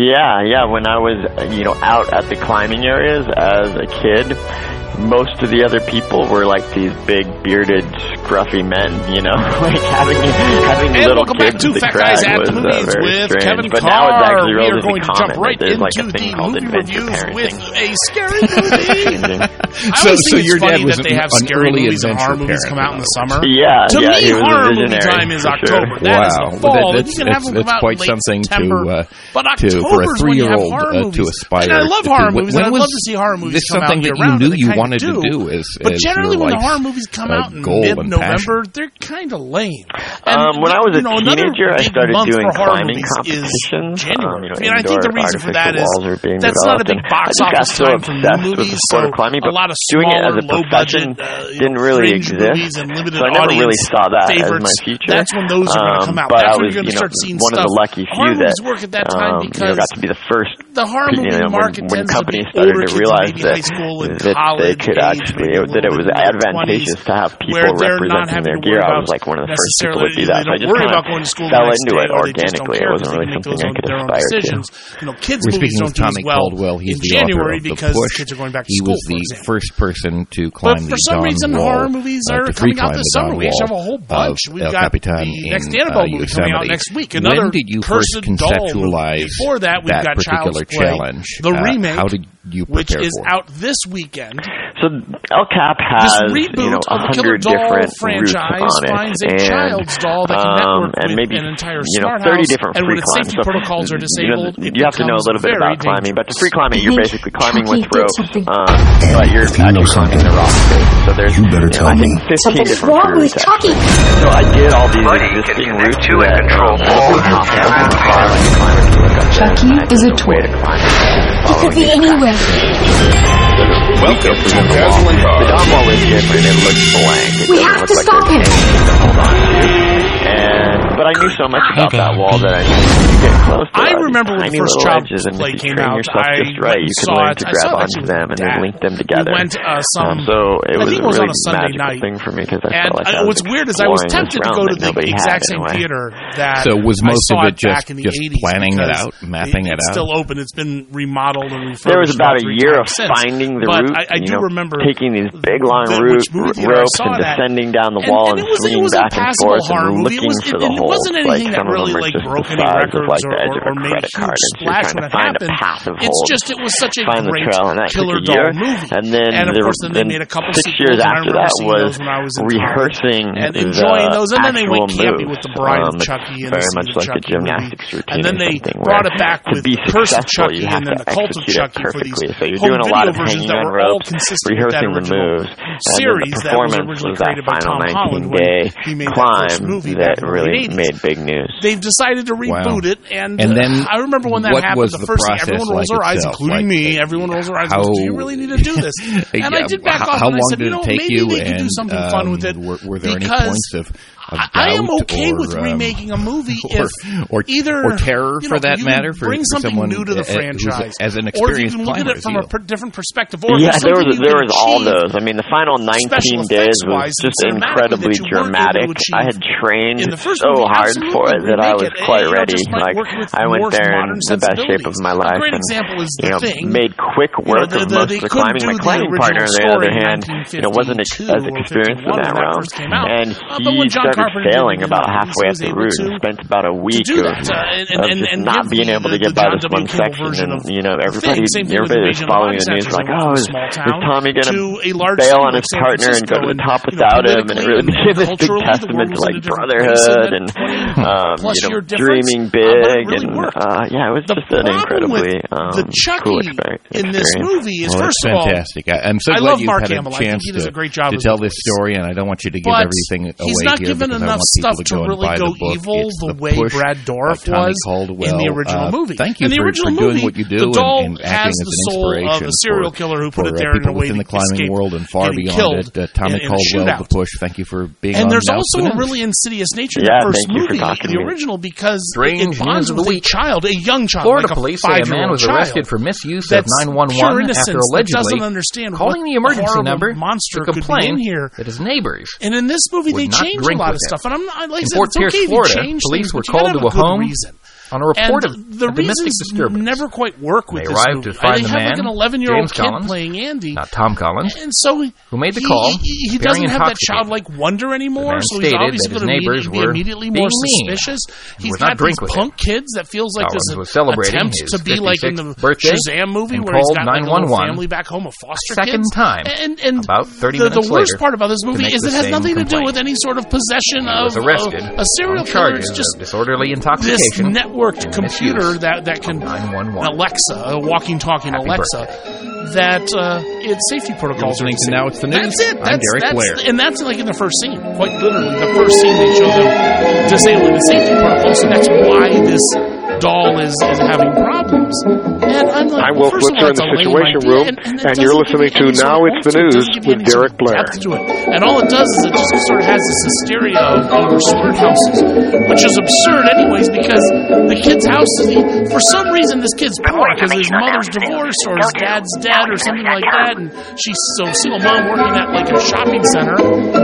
Yeah. When I was, out at the climbing areas as a kid, most of the other people were like these big, bearded, scruffy men, like having little kids at the crag was very strange. Kevin but Carr. Now it's actually relatively common. Jump right There's like a into thing the called movie adventure reviews parenting. with a scary movie. So your dad was that they have scary movies and horror movies come out in the summer. Yeah, to me, he was horror a movie visionary. time is October. That is the fall. And you can have them come out quite late something September. But for a October's when you have 3-year-old horror movies. to aspire. And I love horror movies. I'd love to see horror movies come out year round. This is something that you knew you wanted to do. But generally, when the horror movies come out in mid-November, they're kind of lame. When I was a teenager, I started doing climbing January. competitions. I think the reason for that is that's not a big box office time for new movies. So a lot of smaller, low-budget, didn't really exist. And limited so I never really saw that favorites. as my future. That's when those are going to come out. But That's I when was, you're going to start seeing one stuff. of the lucky few that work at that time because got to be the first. The horror movie market when tends companies to be started to realize that they could actually that it was advantageous to have people representing their gear. I was like one of the first people to do that. So I just kind of fell into it organically. It wasn't really something I could aspire to. Kids movies don't do as well in January because kids are going back to school. He was the first person to climb the Dawn Wall. But for some reason, horror movies are coming out this summer. We actually have a whole bunch. We've got the next Annabelle movie coming out next week. Another cursed doll. Before that, we've got Child's Play, the remake, which is out this weekend. So El Cap has this reboot of the Killer Doll franchise finds a child's doll that can network with maybe, an entire smart 30 house, different and when free its safety protocols are disabled, you have to know a little bit about climbing. But the free climbing, you're basically climbing with ropes, but you're actually climbing the rock space. So there's, I think 15 different routes. So I did all these existing routes Chucky is a toy. He could be anywhere. Welcome to the Dawn Wall is different. It looks blank. We have to stop him. Hold on. But I knew so much about that wall that I knew you get close to I remember when the first Child's Play came out. You could learn to grab onto them and then link them together. We went so it was a really magical thing for me because I felt like what's weird is I was tempted to go to the exact same theater that so was most of it just planning it out, mapping it out? It's still open. It's been remodeled and refurbished. There was about a year of finding the route. I do remember taking these big long ropes and descending down the wall and swinging back and forth and looking for the hole. It wasn't anything that really broke any records or made a huge splash when it happened. It's just it was such a great Killer Doll movie. And then of course then they made a couple 6 years after that was rehearsing and enjoying those, and then they went camping with moves. the Bride of Chucky and very much like Chucky a gymnastics movie. routine. And then they brought it back with Curse of Chucky and then the Cult of Chucky for these so you're doing a lot of hanging on ropes, rehearsing the moves, series and the performance was that final 19-day climb that really made big news. They've decided to reboot it, and then I remember when that happened. The first thing, everyone rolls their eyes, including me. Everyone rolls their eyes. And goes, do you really need to do this? And I did back off. How and long I said, did it take you? Maybe they could do something fun with it. Were there any points of I am okay with remaking a movie or terror for that matter. Bring something new to the franchise, as an or if you can look at it from a different perspective. Or there was all those. I mean, the final 19 days was just incredibly dramatic. I had trained so hard for it that I was quite ready. Like I went there in the best shape of my life, and made quick work of most of the climbing. My climbing partner, on the other hand, wasn't as experienced in that realm, and he started failing about halfway up the route and spent about a week of just not being able to get by this one section. And everybody was following the news like, oh, is Tommy going to bail on his partner and go to the top without him? And it really became this big testament to like brotherhood and dreaming big. And it was just an incredibly cool experience. In this movie is first of all, fantastic. I'm so glad you had a chance to tell this story, and I don't want you to give everything away. He's not given enough stuff to really go evil the way Brad Dourif was in the original movie. Thank you for doing what you do the doll and has acting the as an soul inspiration of a serial killer who put it there in a way in the to climbing escape world and far beyond it. Tommy Caldwell, The Push. Thank you for being on. And there's also a really insidious nature to the first movie, the original, because it bonds with a child, a young child, Florida like a police say a man was arrested for misuse of 911 after allegedly calling the emergency number to complain that his neighbors. And in this movie, they changed a lot of stuff. And I'm like, in Fort Pierce, Florida, police were called to a home on a report of the domestic disturbance. Never quite work with they this arrived movie. to find they the have man, like an 11-year-old kid Collins, playing Andy, not Tom Collins, and so who made the call. He doesn't have that childlike wonder anymore. So he's obviously going to be immediately more suspicious. He's got these punk kids that feels like this attempt to be like in the Shazam movie where he's got like a little family back home of foster kids. Time, and about 30 minutes the worst part about this movie is it has nothing to do with any sort of possession of a serial killer. It's just disorderly intoxication. This networked computer that can Alexa, a walking, talking Alexa, that its safety protocols are linked. Now it's the news. That's it. I'm Derek Blair, and that's like in the first scene. Quite literally, the first scene they show them disabling the safety protocols. So that's why this doll is having problems. And I'm like, I'm Will Flitzer in the Situation Room, and you're listening to Now It's the News with Derek Blair. And all it does is it just sort of has this hysteria over smart houses, which is absurd anyways, because the kid's house, for some reason, this kid's poor because his mother's divorced or his dad's dead or something like that, and she's a single mom working at like a shopping center.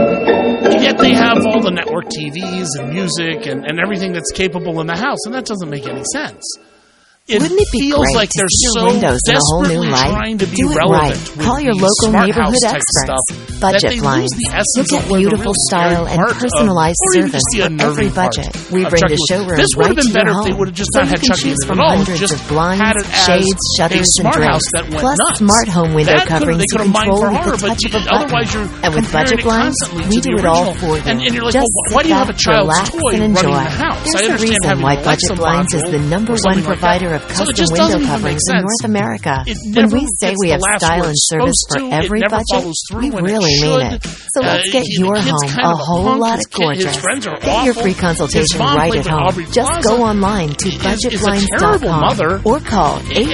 Yet they have all the network TVs and music and everything that's capable in the house, and that doesn't make any sense. Wouldn't it be feels great like to they're see your so windows in a whole new light? trying to be Do it relevant right. with Call your these local smart neighborhood house type experts. stuff, Budget Blinds. You'll get beautiful style and personalized service for every budget. We bring the showroom right to your home. So you can choose from hundreds of blinds, shades, shutters, and drapes, plus smart home window coverings you control with the touch of a button. And with Budget Blinds, we do it all for you. Just sit back, relax, and enjoy. There's a reason why Budget Blinds is the #1 provider of custom window coverings in North America. When we say we have style and service for every budget, we really mean it. So let's get your home a whole lot gorgeous. Get your free consultation right at home. Just go online to budgetblinds.com or call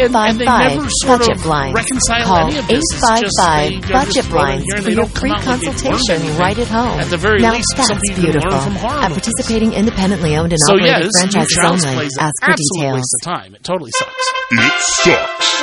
855-BUDGET-BLINDS. Call 855-BUDGET-BLINDS for your free consultation right at home. Now that's beautiful. At participating independently owned and operated franchises only. Ask for details. It totally sucks. It sucks.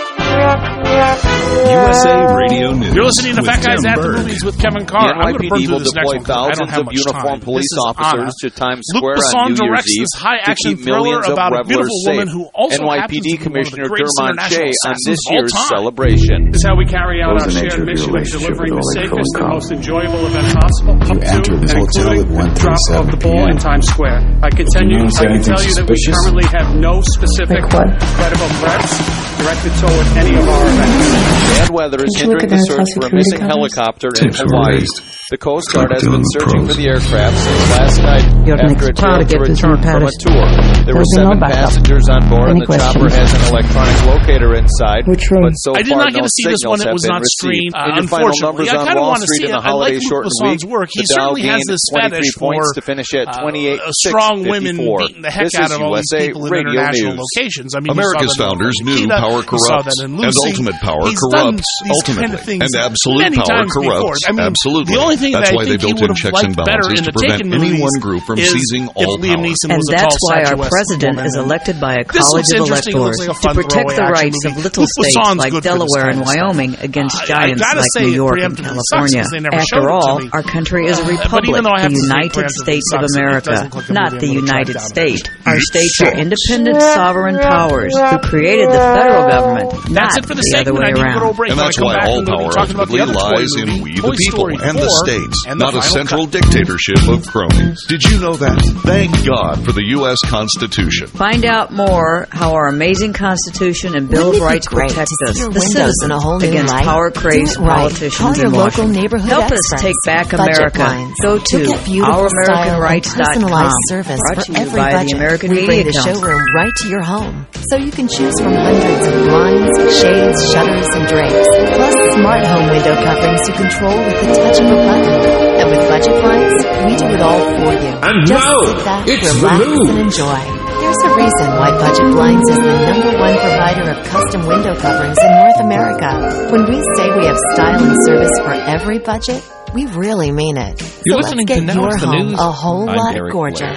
USA Radio News. You're listening to Fat Guys at the Movies with Kevin Carr. The NYPD will deploy thousands of uniformed police officers to Times Square on New Year's Eve to keep millions of revelers safe. NYPD Commissioner Dermot Shea on this year's celebration. This is how we carry out our shared mission of delivering the safest and most enjoyable event possible, up to and including the drop of the ball in Times Square. I can tell you that we currently have no specific credible threats directed toward any of our events. Bad weather is hindering the search for a missing helicopter in Hawaii. The Coast Guard has been searching for the aircraft since last night after it failed to return from a tour. There were 7 passengers on board, and the chopper has an electronic locator inside. But so I did far, not get no to see this one. It was not streamed. In your final numbers on Wall Street in the holiday-shortened week, the Dow gained 23 points to finish at 28.654. Strong women beating the heck out of all these people in international locations. I mean, America's founders knew power corrupts, and ultimate power corrupts ultimately, and absolute power corrupts absolutely. That's why they built in checks and balances to prevent any one group from seizing all power. And that's why our president is elected by a college of electors to protect the rights of little states like Delaware and Wyoming against giants like New York and California. After all, our country is a republic, the United States of America, not the United States. Our states are independent sovereign powers who created the federal government, not the other way around. And that's why all power ultimately lies in we the people and the states, not a central dictatorship of cronies. Did you know that? Thank God for the U.S. Constitution. Find out more how our amazing Constitution and Bill of Rights protect us, the citizens, against power-crazed politicians in Washington. Help us take back America. Go to OurAmericanRights.com. Brought to you by the American Media Council. Showroom right to your home, so you can choose from hundreds of blinds, shades, shutters, and drapes, plus smart home window coverings you control with the touch of a button. And with Budget Blinds, we do it all for you. And just now, sit back, it's relax, the news. and enjoy. There's a reason why Budget Blinds is the #1 provider of custom window coverings in North America. When we say we have style and service for every budget, we really mean it. You're so listening let's get to Now your It's the home News. a whole I'm lot Derek gorgeous. Blair.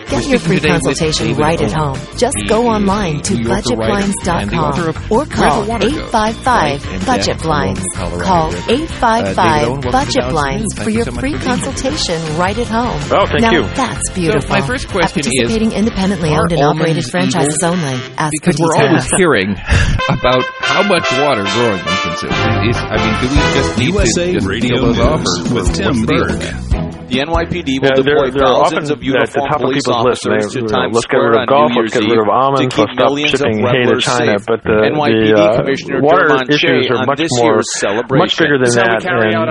Get your free consultation right at home. Just go online to budgetblinds.com or call 855-BUDGET-BLINDS. Call 855-BUDGET-BLINDS for your free consultation right at home. Oh, thank you. That's beautiful. So my first question participating independently owned and operated franchises only. Ask because for we're always hearing about how much water growing them consumes. Do we just need to Radio News with Tim Berg. The NYPD will deploy thousands of uniformed police officers to Times Square on New Year's Eve to keep millions of revelers safe. But NYPD Commissioner Dermont Shea on this year's celebration. Much bigger than that,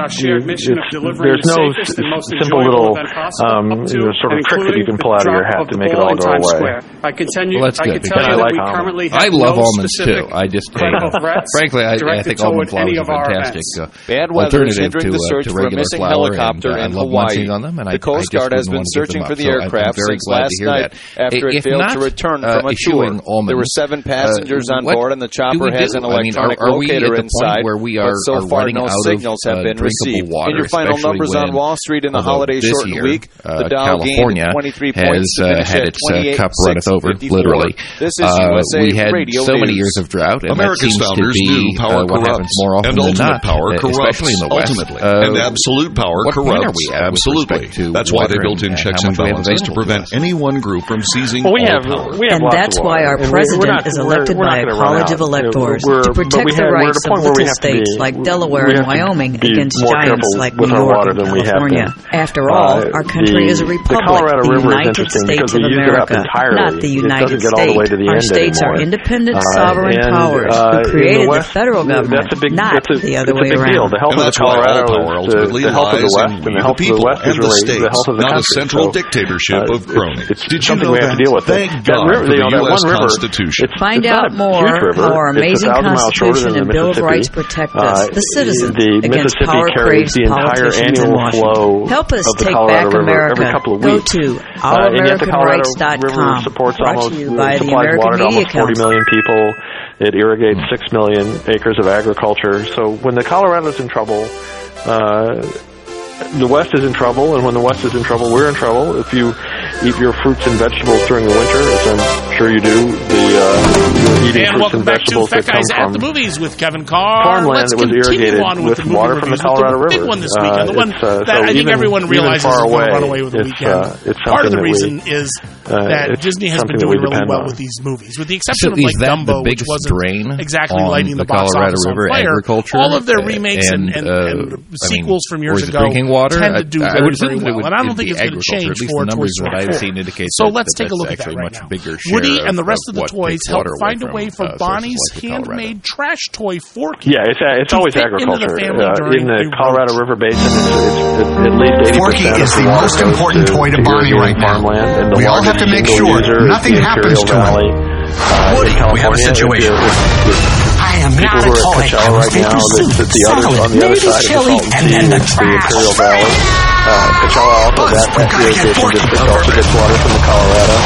there's no simple little sort of trick that you can pull out of your hat to make it all go away. I can tell you that we currently have love almonds too. I just frankly, I think almond flour is a fantastic alternative to regular flour, and I love munching on them. And the Coast Guard has been searching for the aircraft since last night after it failed to return from a tour. There were 7 passengers on board, and the chopper has an electronic locator inside, but so far no signals have been received. In your final numbers on Wall Street in the holiday-shortened week, the Dow gained 23 points to finish at 28,654. Literally. This is USA we had Radio so many News. years of drought, and America's that seems to be what happens more often and than not, power corrupts, especially in the West. Ultimately. And absolute power corrupts. Absolutely. That's why they built in checks and balances to prevent any one group from seizing all power. And that's why our president is elected by a college of electors to protect the rights of little states like Delaware and Wyoming against giants like New York and California. After all, our country is a republic, the United States of America, not the United States. Our states are independent, sovereign powers who created the federal government, not the other way around. The health of Colorado is the health of the West, and the health of the West is really the health of the country. Not a central dictatorship of cronies. Did you know that? Thank God for the U.S. Constitution. Find out more how our amazing Constitution and Bill of Rights protect us, the citizens, against power-crazed politicians in Washington. Help us take back America. Go to ouramericanrights.com. Brought to you by the American Media Council. 40 million people. It irrigates 6 million acres of agriculture. So when the Colorado's in trouble, the West is in trouble, and when the West is in trouble, we're in trouble. If you eat your fruits and vegetables during the winter, as I'm sure you do, you're eating fruits and vegetables that come from at the movies with Kevin Carr. Farmland that was irrigated with water from the Colorado River. The big one this weekend, the one that I think everyone realizes is going to run away with the weekend. Part of the reason is that Disney has been doing really well with these movies, with the exception of like Dumbo, which wasn't exactly lighting the box office on fire. All of their remakes and sequels from years ago tend to do very, very well. And I don't think it's going to change for Toy Story 4. So let's take a look at that right now. Woody and the rest of the toys help find a way for Bonnie's handmade trash toy Forky. Yeah, it's always agriculture. In the Colorado River Basin, it's at least 80% Forky is the most important toy to Bonnie right now. We all have to make sure nothing happens to him. Woody, we have a situation. I am not a toy. I was thinking soup, salad, maybe chili, and then the trash. Imperial Valley. Coachella also, that irrigation district also gets water from the Colorado.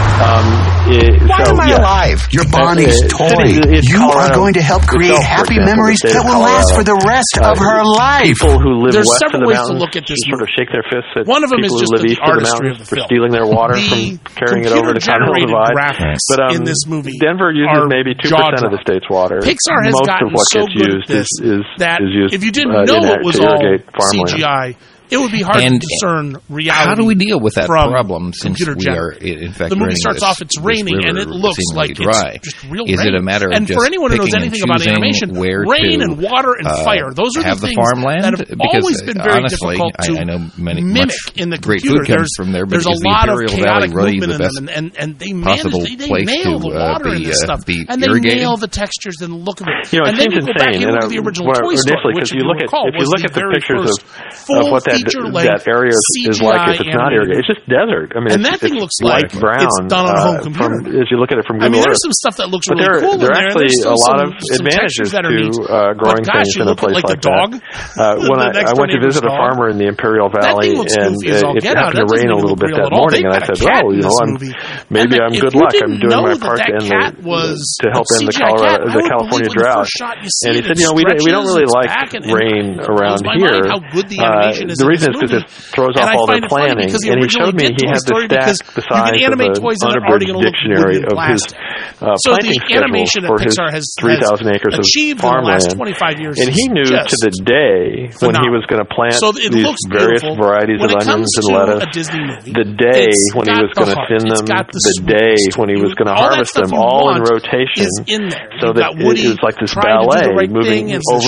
Why am I alive? You're Bonnie's toy. You are going to help create happy memories that will last for the rest of her life. People who live There's west of several the ways mountains to look at this sort of shake their fists at one of them people is just who live east of the mountains for stealing their water from carrying it over the Continental Divide. But in this movie, Denver uses maybe 2% of the state's water. Pixar has gotten so good at this that if you didn't know it was all CGI, it would be hard to discern reality. How do we deal with that problem since we are, in fact, the movie starts off, it's raining, and it looks like dry. It's just real rain. Is it a matter of and just for anyone who knows anything about animation, rain and water and fire, those are the things that have always been very difficult to mimic in the computer. There's a lot of chaotic movement in them, and they nail the water in this stuff, and they nail the textures and the look of it. And then you go back and look at the original Toy Story, which if you recall was the very first full that area is like if it's not irrigated. It's just desert. I mean, and that thing looks like brown. It's done on a home computer. As you look at it from Google Earth. There's some stuff that looks really cool. There are actually a lot of advantages to growing things in a place like that. When I went to visit a farmer in the Imperial Valley, and it happened to rain a little bit that morning, and I said, maybe I'm good luck. I'm doing my part to help end the California drought. And he said, we don't really like rain around here. the reason is because it throws off all their planning. And he showed me he had the stack the size of an unabridged dictionary of his planting schedules for his 3,000 acres of farmland. And he knew to the day when he was going to plant these various varieties of onions and lettuce, the day when he was going to thin them, the day when he was going to harvest them, all in rotation, so that it was like this ballet moving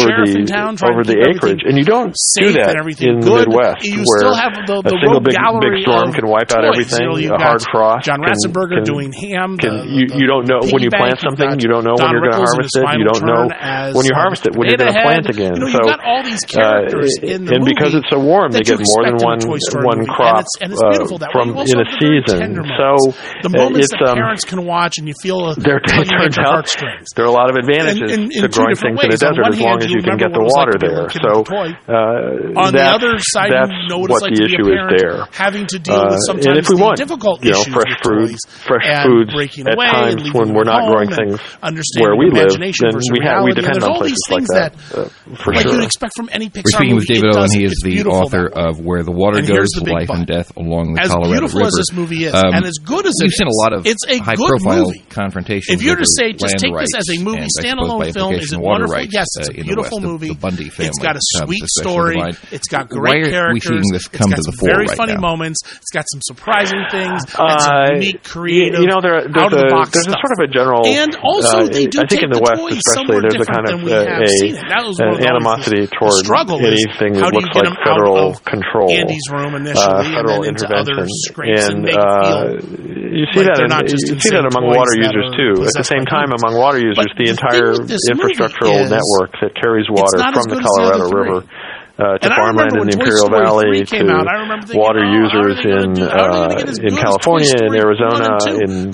over the acreage. And you don't do that in the Midwest, where a single big storm can wipe out everything. A hard frost. John Ratzenberger doing ham. You don't know when you plant something. You don't know when you're going to harvest it. You don't know when you harvest it when you're going to plant again. So all these characters in the and because it's so warm, they get more than one crop from in a season. So the moments that parents can watch and you feel there turns out there are a lot of advantages to growing things in a desert as long as you can get the water there. So on the other side, what the issue is there. Having to deal with sometimes difficult issues, fresh foods at times when we're not growing things where we live, then we depend on places like that. For sure. You'd expect from any Pixar We're speaking with David Owen. He is the author of Where the Water Goes, Life and Death Along the Colorado River. As beautiful as this movie is, and as good as it is, we've seen a lot of high-profile confrontations. If you're to say, just take this as a movie, standalone film, is it wonderful? Yes, it's a beautiful movie. It's got a sweet story. It's got great characters. It's got some very funny moments. It's got some surprising things. And some unique, creative, out-of-the-box stuff. There's a sort of a general... And also, they do take the toys somewhere different than we have seen it. That was one of the animosity toward anything that looks like federal control, Andy's room initially, federal and then intervention, and you see that among water users too. At the same time, among water users, the entire infrastructural network that carries water from the Colorado River to farmland in the Imperial Valley, to water users in California, in Arizona, in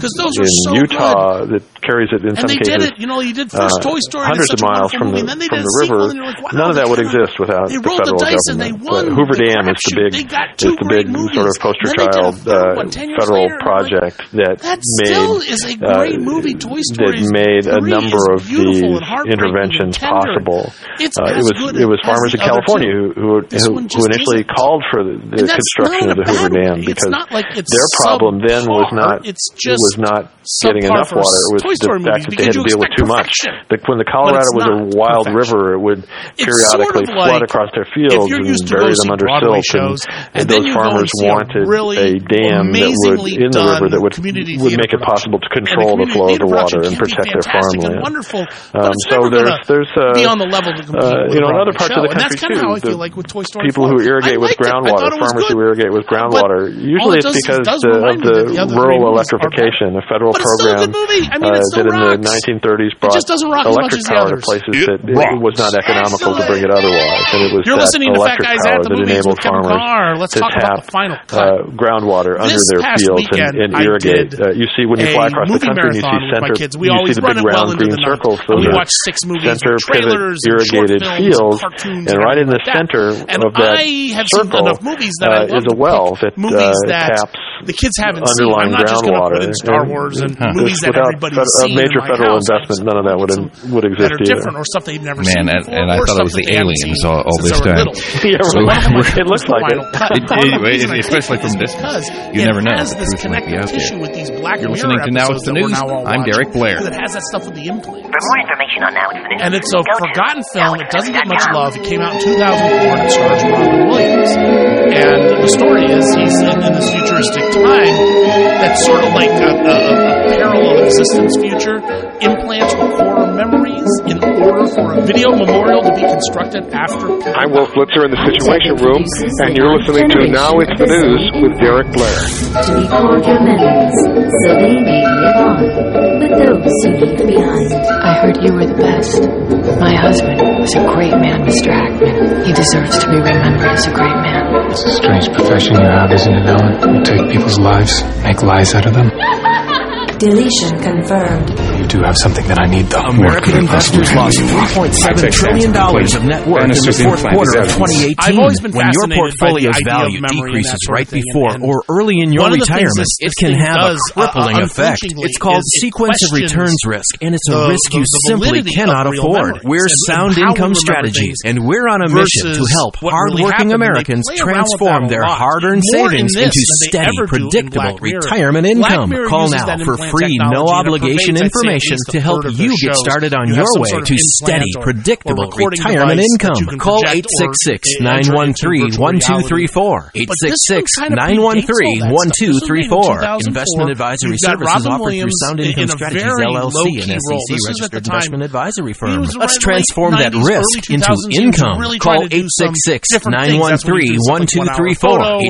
Utah, that carries it in some cases hundreds of miles from the river. None of that would exist without the federal government. Hoover Dam is the big sort of poster child federal project that made a number of these interventions possible. It was farmers in California who initially called for the construction of the Hoover Dam because their problem then was not getting enough water. It was the fact that they had to deal with too much. When the Colorado was a wild river, it would periodically flood across their fields and bury them under silt. And those farmers wanted a dam that would in the river that would make it possible to control the flow of the water and protect their farmland. So there's other parts of the country too. People who irrigate with groundwater, farmers who irrigate with groundwater. Usually it's because of the rural electrification, a federal program that in the 1930s brought electric power to places that it was not economical to bring it otherwise. And it was that electric power that enabled farmers to tap groundwater under their fields and irrigate. You see when you fly across the country and you see the big round green circles, those are center pivot irrigated fields, and right in the center of that circle is a well that taps the kids haven't underlying groundwater. Star Wars and movies that everybody's seen. A major federal investment, none of that would exist either. Or stuff they've never seen. And I thought it was the aliens all this time. It looks like it. Especially from distance. You never know. The truth might be out there. You're listening to Now It's the News. I'm Derek Blair. It has that stuff with the implants. For more information on Now It's the News, and it's a forgotten film. It doesn't get much love. It came out in 2004 and it stars Robin Williams. And the story is he's in this futuristic time that's sort of like a parallel existence future. Implants record memories in order for a video memorial to be constructed after. I'm Will Flitzer in the Situation Room, and you're listening to Now It's the News with Derek Blair. To record your memories so they may live on with those who leave behind. I heard you were the best. My husband was a great man, Mr. Hackman. He deserves to be remembered as a great man. It's a strange profession you have, isn't it, Ellen? You take people's lives, make lies out of them. Deletion confirmed. You do have something that I need, though. American investors lost $3.7 trillion of net worth in the fourth quarter of 2018. When your portfolio's value decreases right before or early in your retirement, it can have a crippling effect. It's called sequence of returns risk, and it's a risk you simply cannot afford. We're Sound Income Strategies, and we're on a mission to help hardworking Americans transform their hard-earned savings into steady, predictable retirement income. Call now for free, no-obligation information to help you get started on your way to steady, predictable retirement income. Call 866-913-1234. 866-913-1234. Investment advisory services offered through Sound Income Strategies, LLC, an SEC-registered investment advisory firm. Let's transform that risk into income. Call 866-913-1234.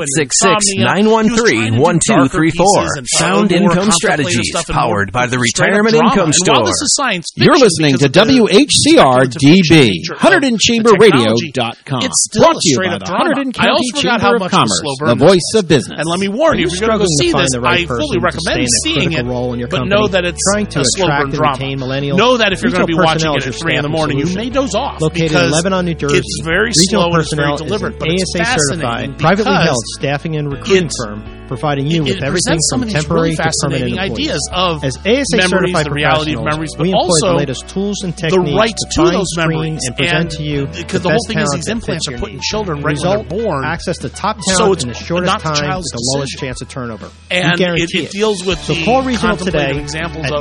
866-913-1234. Sound Income Strategies, powered by the Retirement Income Store. You're listening to WHCR-DB, HunterdonChamberRadio.com. It's still straight up drama. I also forgot how much Commerce, slow burn the voice of business. And let me warn you, if you're going to go see this, I fully recommend seeing it, but know that it's a slow burn drama. Know that if you're going to be watching it at 3 in the morning, you may doze off located in Lebanon, New Jersey. It's very slow and it's very deliberate, but it's fascinating, privately held staffing and recruiting firm, providing you with everything from temporary to permanent ideas of as ASA memories, certified the reality of memories, but we employ also the latest tools and techniques the right to those memories and present to you because the whole thing is these implants are put in children right when they're born. Access to top talent in the shortest time with the lowest chance of turnover. And it deals with so call Regional today at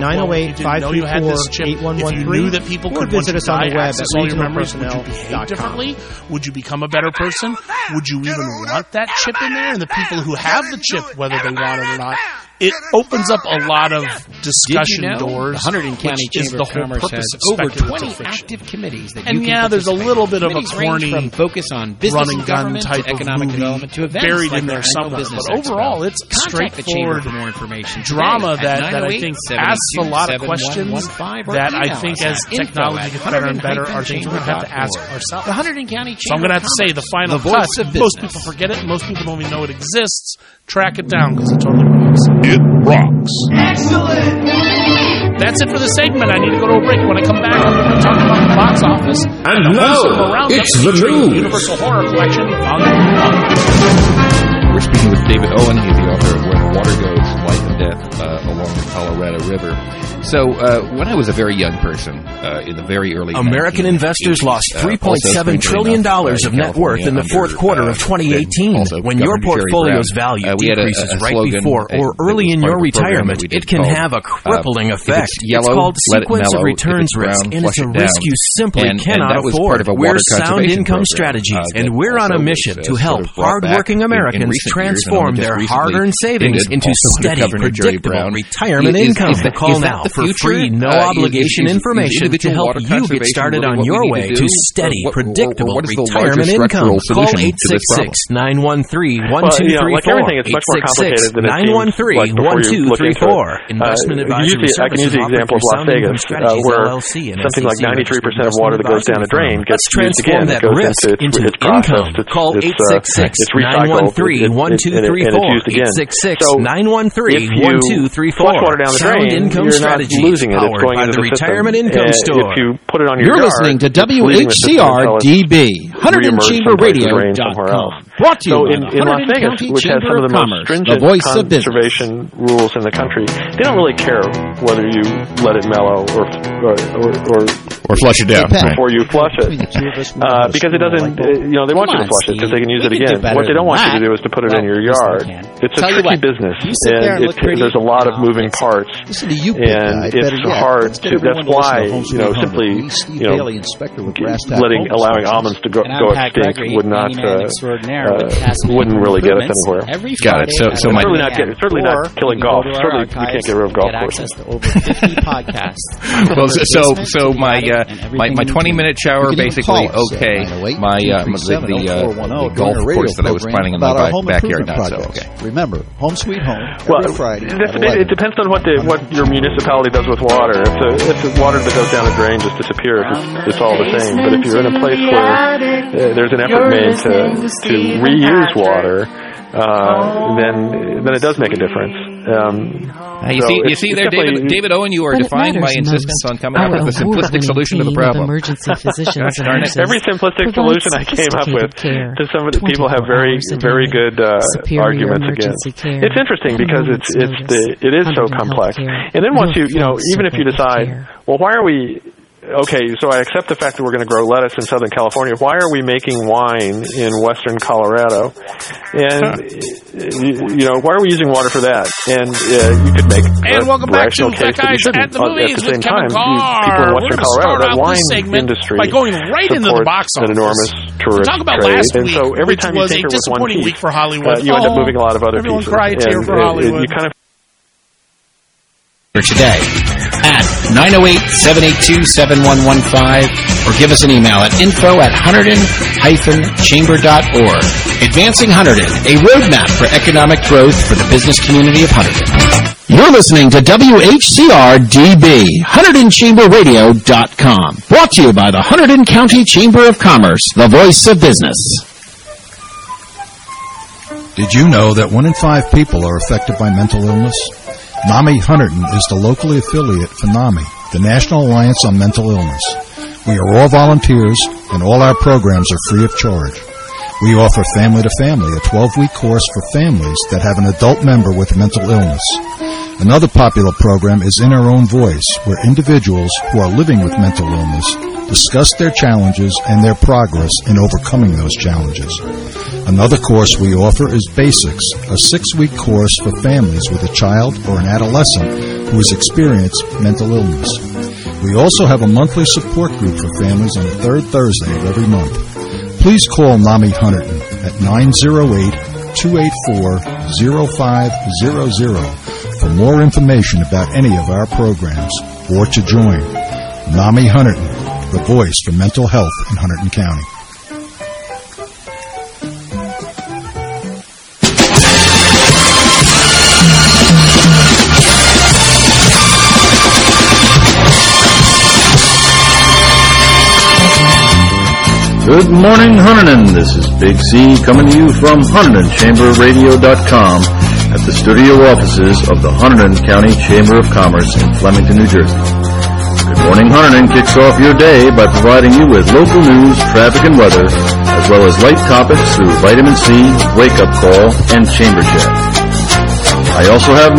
908-534-8113 or visit us on the web at regionalpersonnel.com. Would you become a better person? Would you even want that chip in there? And the people who have the chip, whether they want it or not, it opens up a lot of discussion doors. The Hunterdon County Chamber of Commerce has over 20 active committees that you can there's a little bit of a corny from focus on business and government to economic development to events buried in there somewhere. But overall, it's straightforward drama that I think asks a lot of questions that I think as technology gets better and better are things we're going to have to ask ourselves. The Hunterdon County Chamber so I'm going to have to say the final cut. Most people forget it. Most people don't even know it exists. Track it down because it totally rocks. It rocks. Excellent! That's it for the segment. I need to go to a break. When I come back, I'm going to talk about the box office. And now, it's the news. Universal Horror Collection, Volume 1. We're speaking with David Owen. He's the author of Where the Water Goes, Life and Death Along the Colorado River. So, when I was a very young person, in the very early American investors lost $3.7 trillion of net worth in the fourth quarter of 2018. When your portfolio's value decreases right before or early in your retirement, it can have a crippling effect. It's called sequence of returns risk, and it's a risk you simply cannot afford. We're Sound Income Strategies, and we're on a mission to help hardworking Americans transform their hard-earned savings into steady, predictable retirement income. Call now for free, no-obligation information to help you get started on your way to steady, predictable retirement income. Call 866-913-1234. 866-913-1234. Investment advisory services. I can use the example of Las Vegas, where something like 93% of water that goes down a drain gets used again. It goes into its process. Call 866-913-1234. 866-913-1234. Flush water down the drain, you're not losing it. It's going into the Retirement Income Store. If you put it on your You're listening to WHCR-DB, HunterdonChamberRadio.com. Brought to you in Las Vegas, which has some of the most stringent conservation rules in the country, they don't really care whether you let it mellow or flush it down before you flush it, because it doesn't. They want you to flush it because they can use it again. What they don't want you to do is to put it in your yard. It's a tricky business, and there's a lot of moving parts, and it's hard to. That's why simply allowing almonds to go extinct would not wouldn't really get us anywhere. Got it. So my certainly not killing golf. Certainly we can't get rid of golf courses. Well, so my 20-minute shower basically okay. The golf course that I was planning in my backyard not so okay. Remember, home sweet home. Every Friday. It depends on what your municipality does with water. If the water that goes down the drain just disappears, it's all the same. But if you're in a place where there's an effort made to reuse water, then it does make a difference. You see there, David Owen, you are defying my insistence on coming up with a simplistic solution to the problem. Emergency physicians and nurses every simplistic solution I came up with, to some of the people have very good arguments against. It's interesting because it is so complex. And then once you even if you decide, well, why are we? Okay, so I accept the fact that we're going to grow lettuce in Southern California. Why are we making wine in Western Colorado? And, why are we using water for that? And you could make a rational case that you shouldn't. At the same time, people in Western Colorado, that wine industry by going right into the box office. An enormous tourist trade. And so every time you tinker with one piece, you end up moving a lot of other pieces. And you kind of today at 908-782-7115 or give us an email at info@hunterdon-chamber.org. Advancing Hunterdon, a roadmap for economic growth for the business community of Hunterdon. You're listening to WHCR-DB, HunterdonChamberRadio.com. Brought to you by the Hunterdon County Chamber of Commerce, the voice of business. Did you know that 1 in 5 people are affected by mental illness? NAMI Hunterdon is the locally affiliate for NAMI, the National Alliance on Mental Illness. We are all volunteers, and all our programs are free of charge. We offer Family to Family, a 12-week course for families that have an adult member with mental illness. Another popular program is In Our Own Voice, where individuals who are living with mental illness discuss their challenges and their progress in overcoming those challenges. Another course we offer is Basics, a 6-week course for families with a child or an adolescent who has experienced mental illness. We also have a monthly support group for families on the third Thursday of every month. Please call NAMI Hunterdon at 908-284-0500 for more information about any of our programs or to join. NAMI Hunterdon, the voice for mental health in Hunterdon County. Good morning, Hunterdon. This is Big C coming to you from HunterdonChamberRadio.com at the studio offices of the Hunterdon County Chamber of Commerce in Flemington, New Jersey. Good Morning Hunterdon kicks off your day by providing you with local news, traffic, and weather, as well as light topics through Vitamin C, Wake Up Call, and Chamber Chat. I also have